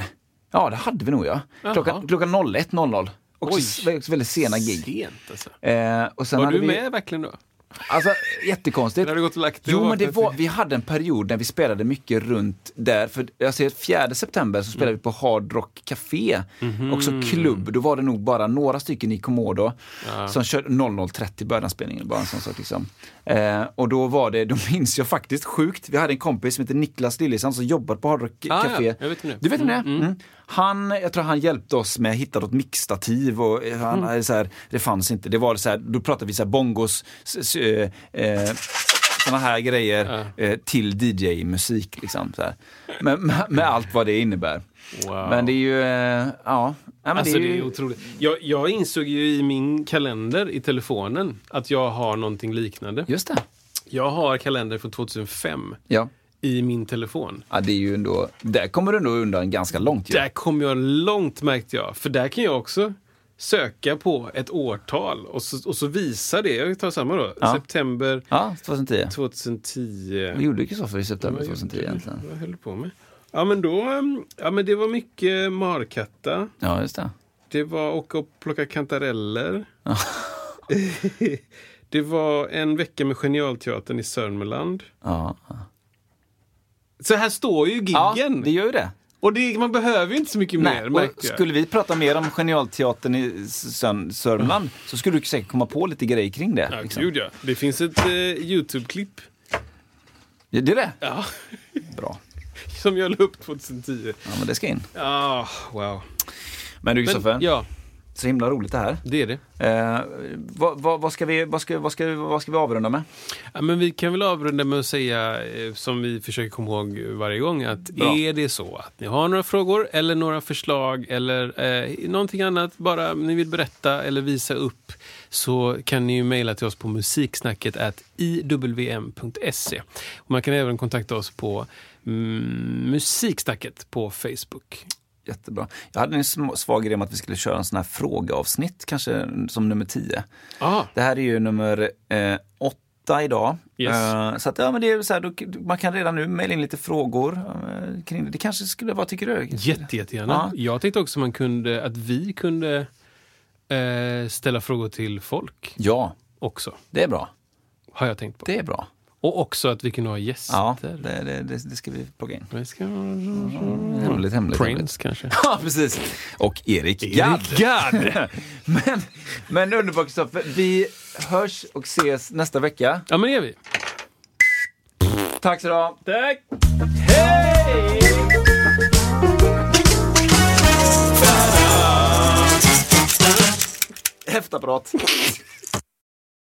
Ja, det hade vi nog, ja. Klockan, klockan noll ett noll noll. Också Oj, väldigt sena gig. Sent, alltså. eh, och sen var du vi... med verkligen då? Alltså, jättekonstigt. Har du gått och lagt det jo, men det var, vi hade en period när vi spelade mycket runt där. För jag ser fjärde september så spelade mm. vi på Hard Rock Café. Mm-hmm. Också klubb. Då var det nog bara några stycken i Komodo ja. som körde noll noll trettio början spelningen. Bara en sån sak liksom. Eh, och då var det, då minns jag faktiskt sjukt. Vi hade en kompis som heter Niklas Lillisson som jobbade på Hard Rock ah, Café. Ja. Jag vet inte. Du vet mm, det? Mm. Han, jag tror han hjälpte oss med att hitta något mixtativ och han, mm. så här, det fanns inte. Det var så här, då pratade vi så här bongos, eh, eh, såna här grejer ja. eh, till D J-musik liksom så här. Med, med, med allt vad det innebär. Wow. Men det är ju, eh, ja. ja men alltså det är, ju... det är otroligt. Jag, jag insåg ju i min kalender i telefonen att jag har någonting liknande. Just det. Jag har kalender från tjugohundrafem. Ja. I min telefon. Ja, det är ju ändå, där kommer du ändå undan ganska långt. Ja. Där kommer jag långt, märkte jag. För där kan jag också söka på ett årtal och så, och så visar det. Jag tar samma då. Ja. September ja, tjugohundratio. tjugohundratio. Vad gjorde Kristoffer i september tjugohundratio egentligen? Vad höll du på med? Ja, men då, ja men det var mycket markatta. Ja, just det. Det var åka och plocka kantareller. Ja. Det var en vecka med Genialteatern i Sörmland. Ja. Så här står ju giggen. Ja, det gör ju det. Och det, man behöver ju inte så mycket Nej, mer. Och skulle vi prata mer om Genialteatern i Sörmland mm. så skulle du säkert komma på lite grejer kring det. Ja, liksom. gud ja. Det finns ett eh, YouTube-klipp. Ja, det är det? Ja. Bra. Som jag la upp tjugohundratio. Ja, men det ska in. Ja, oh, wow. Men du, Kristoffer. Ja. Så himla roligt det här. Det är det. Eh, vad, vad, vad, ska vi, vad, ska, vad, ska, vad ska vi avrunda med? Ja, men vi kan väl avrunda med att säga, eh, som vi försöker komma ihåg varje gång, att Bra. Är det så att ni har några frågor eller några förslag eller eh, någonting annat, bara ni vill berätta eller visa upp, så kan ni ju mejla till oss på musiksnacket at i w m punkt se. Och man kan även kontakta oss på mm, musiksnacket på Facebook. Jättebra. Jag hade en svag idé om att vi skulle köra en sån här frågeavsnitt, kanske som nummer tio. Ah. Det här är ju nummer eh, åtta idag. Yes. Uh, så att, ja, men det är så här, då, man kan redan nu mejla in lite frågor uh, kring det. Det kanske skulle vara, tycker du? Jätte, jättegärna. Ja. Jag tänkte också man kunde, att vi kunde eh, ställa frågor till folk. Ja. Också. Det är bra. Har jag tänkt på. Det är bra. Och också att vi kunde ha gäster. Ja, det, det, det, det ska vi plocka in. Vi ska... Mm, hemligt, hemligt. Prince hemligt. kanske. Ja, precis. Och Erik Gadd. Erik Gadd. men, men underbart, Kristoffer. Vi hörs och ses nästa vecka. Ja, men det gör vi. Tack så då. Tack. Hej! Häftapparat.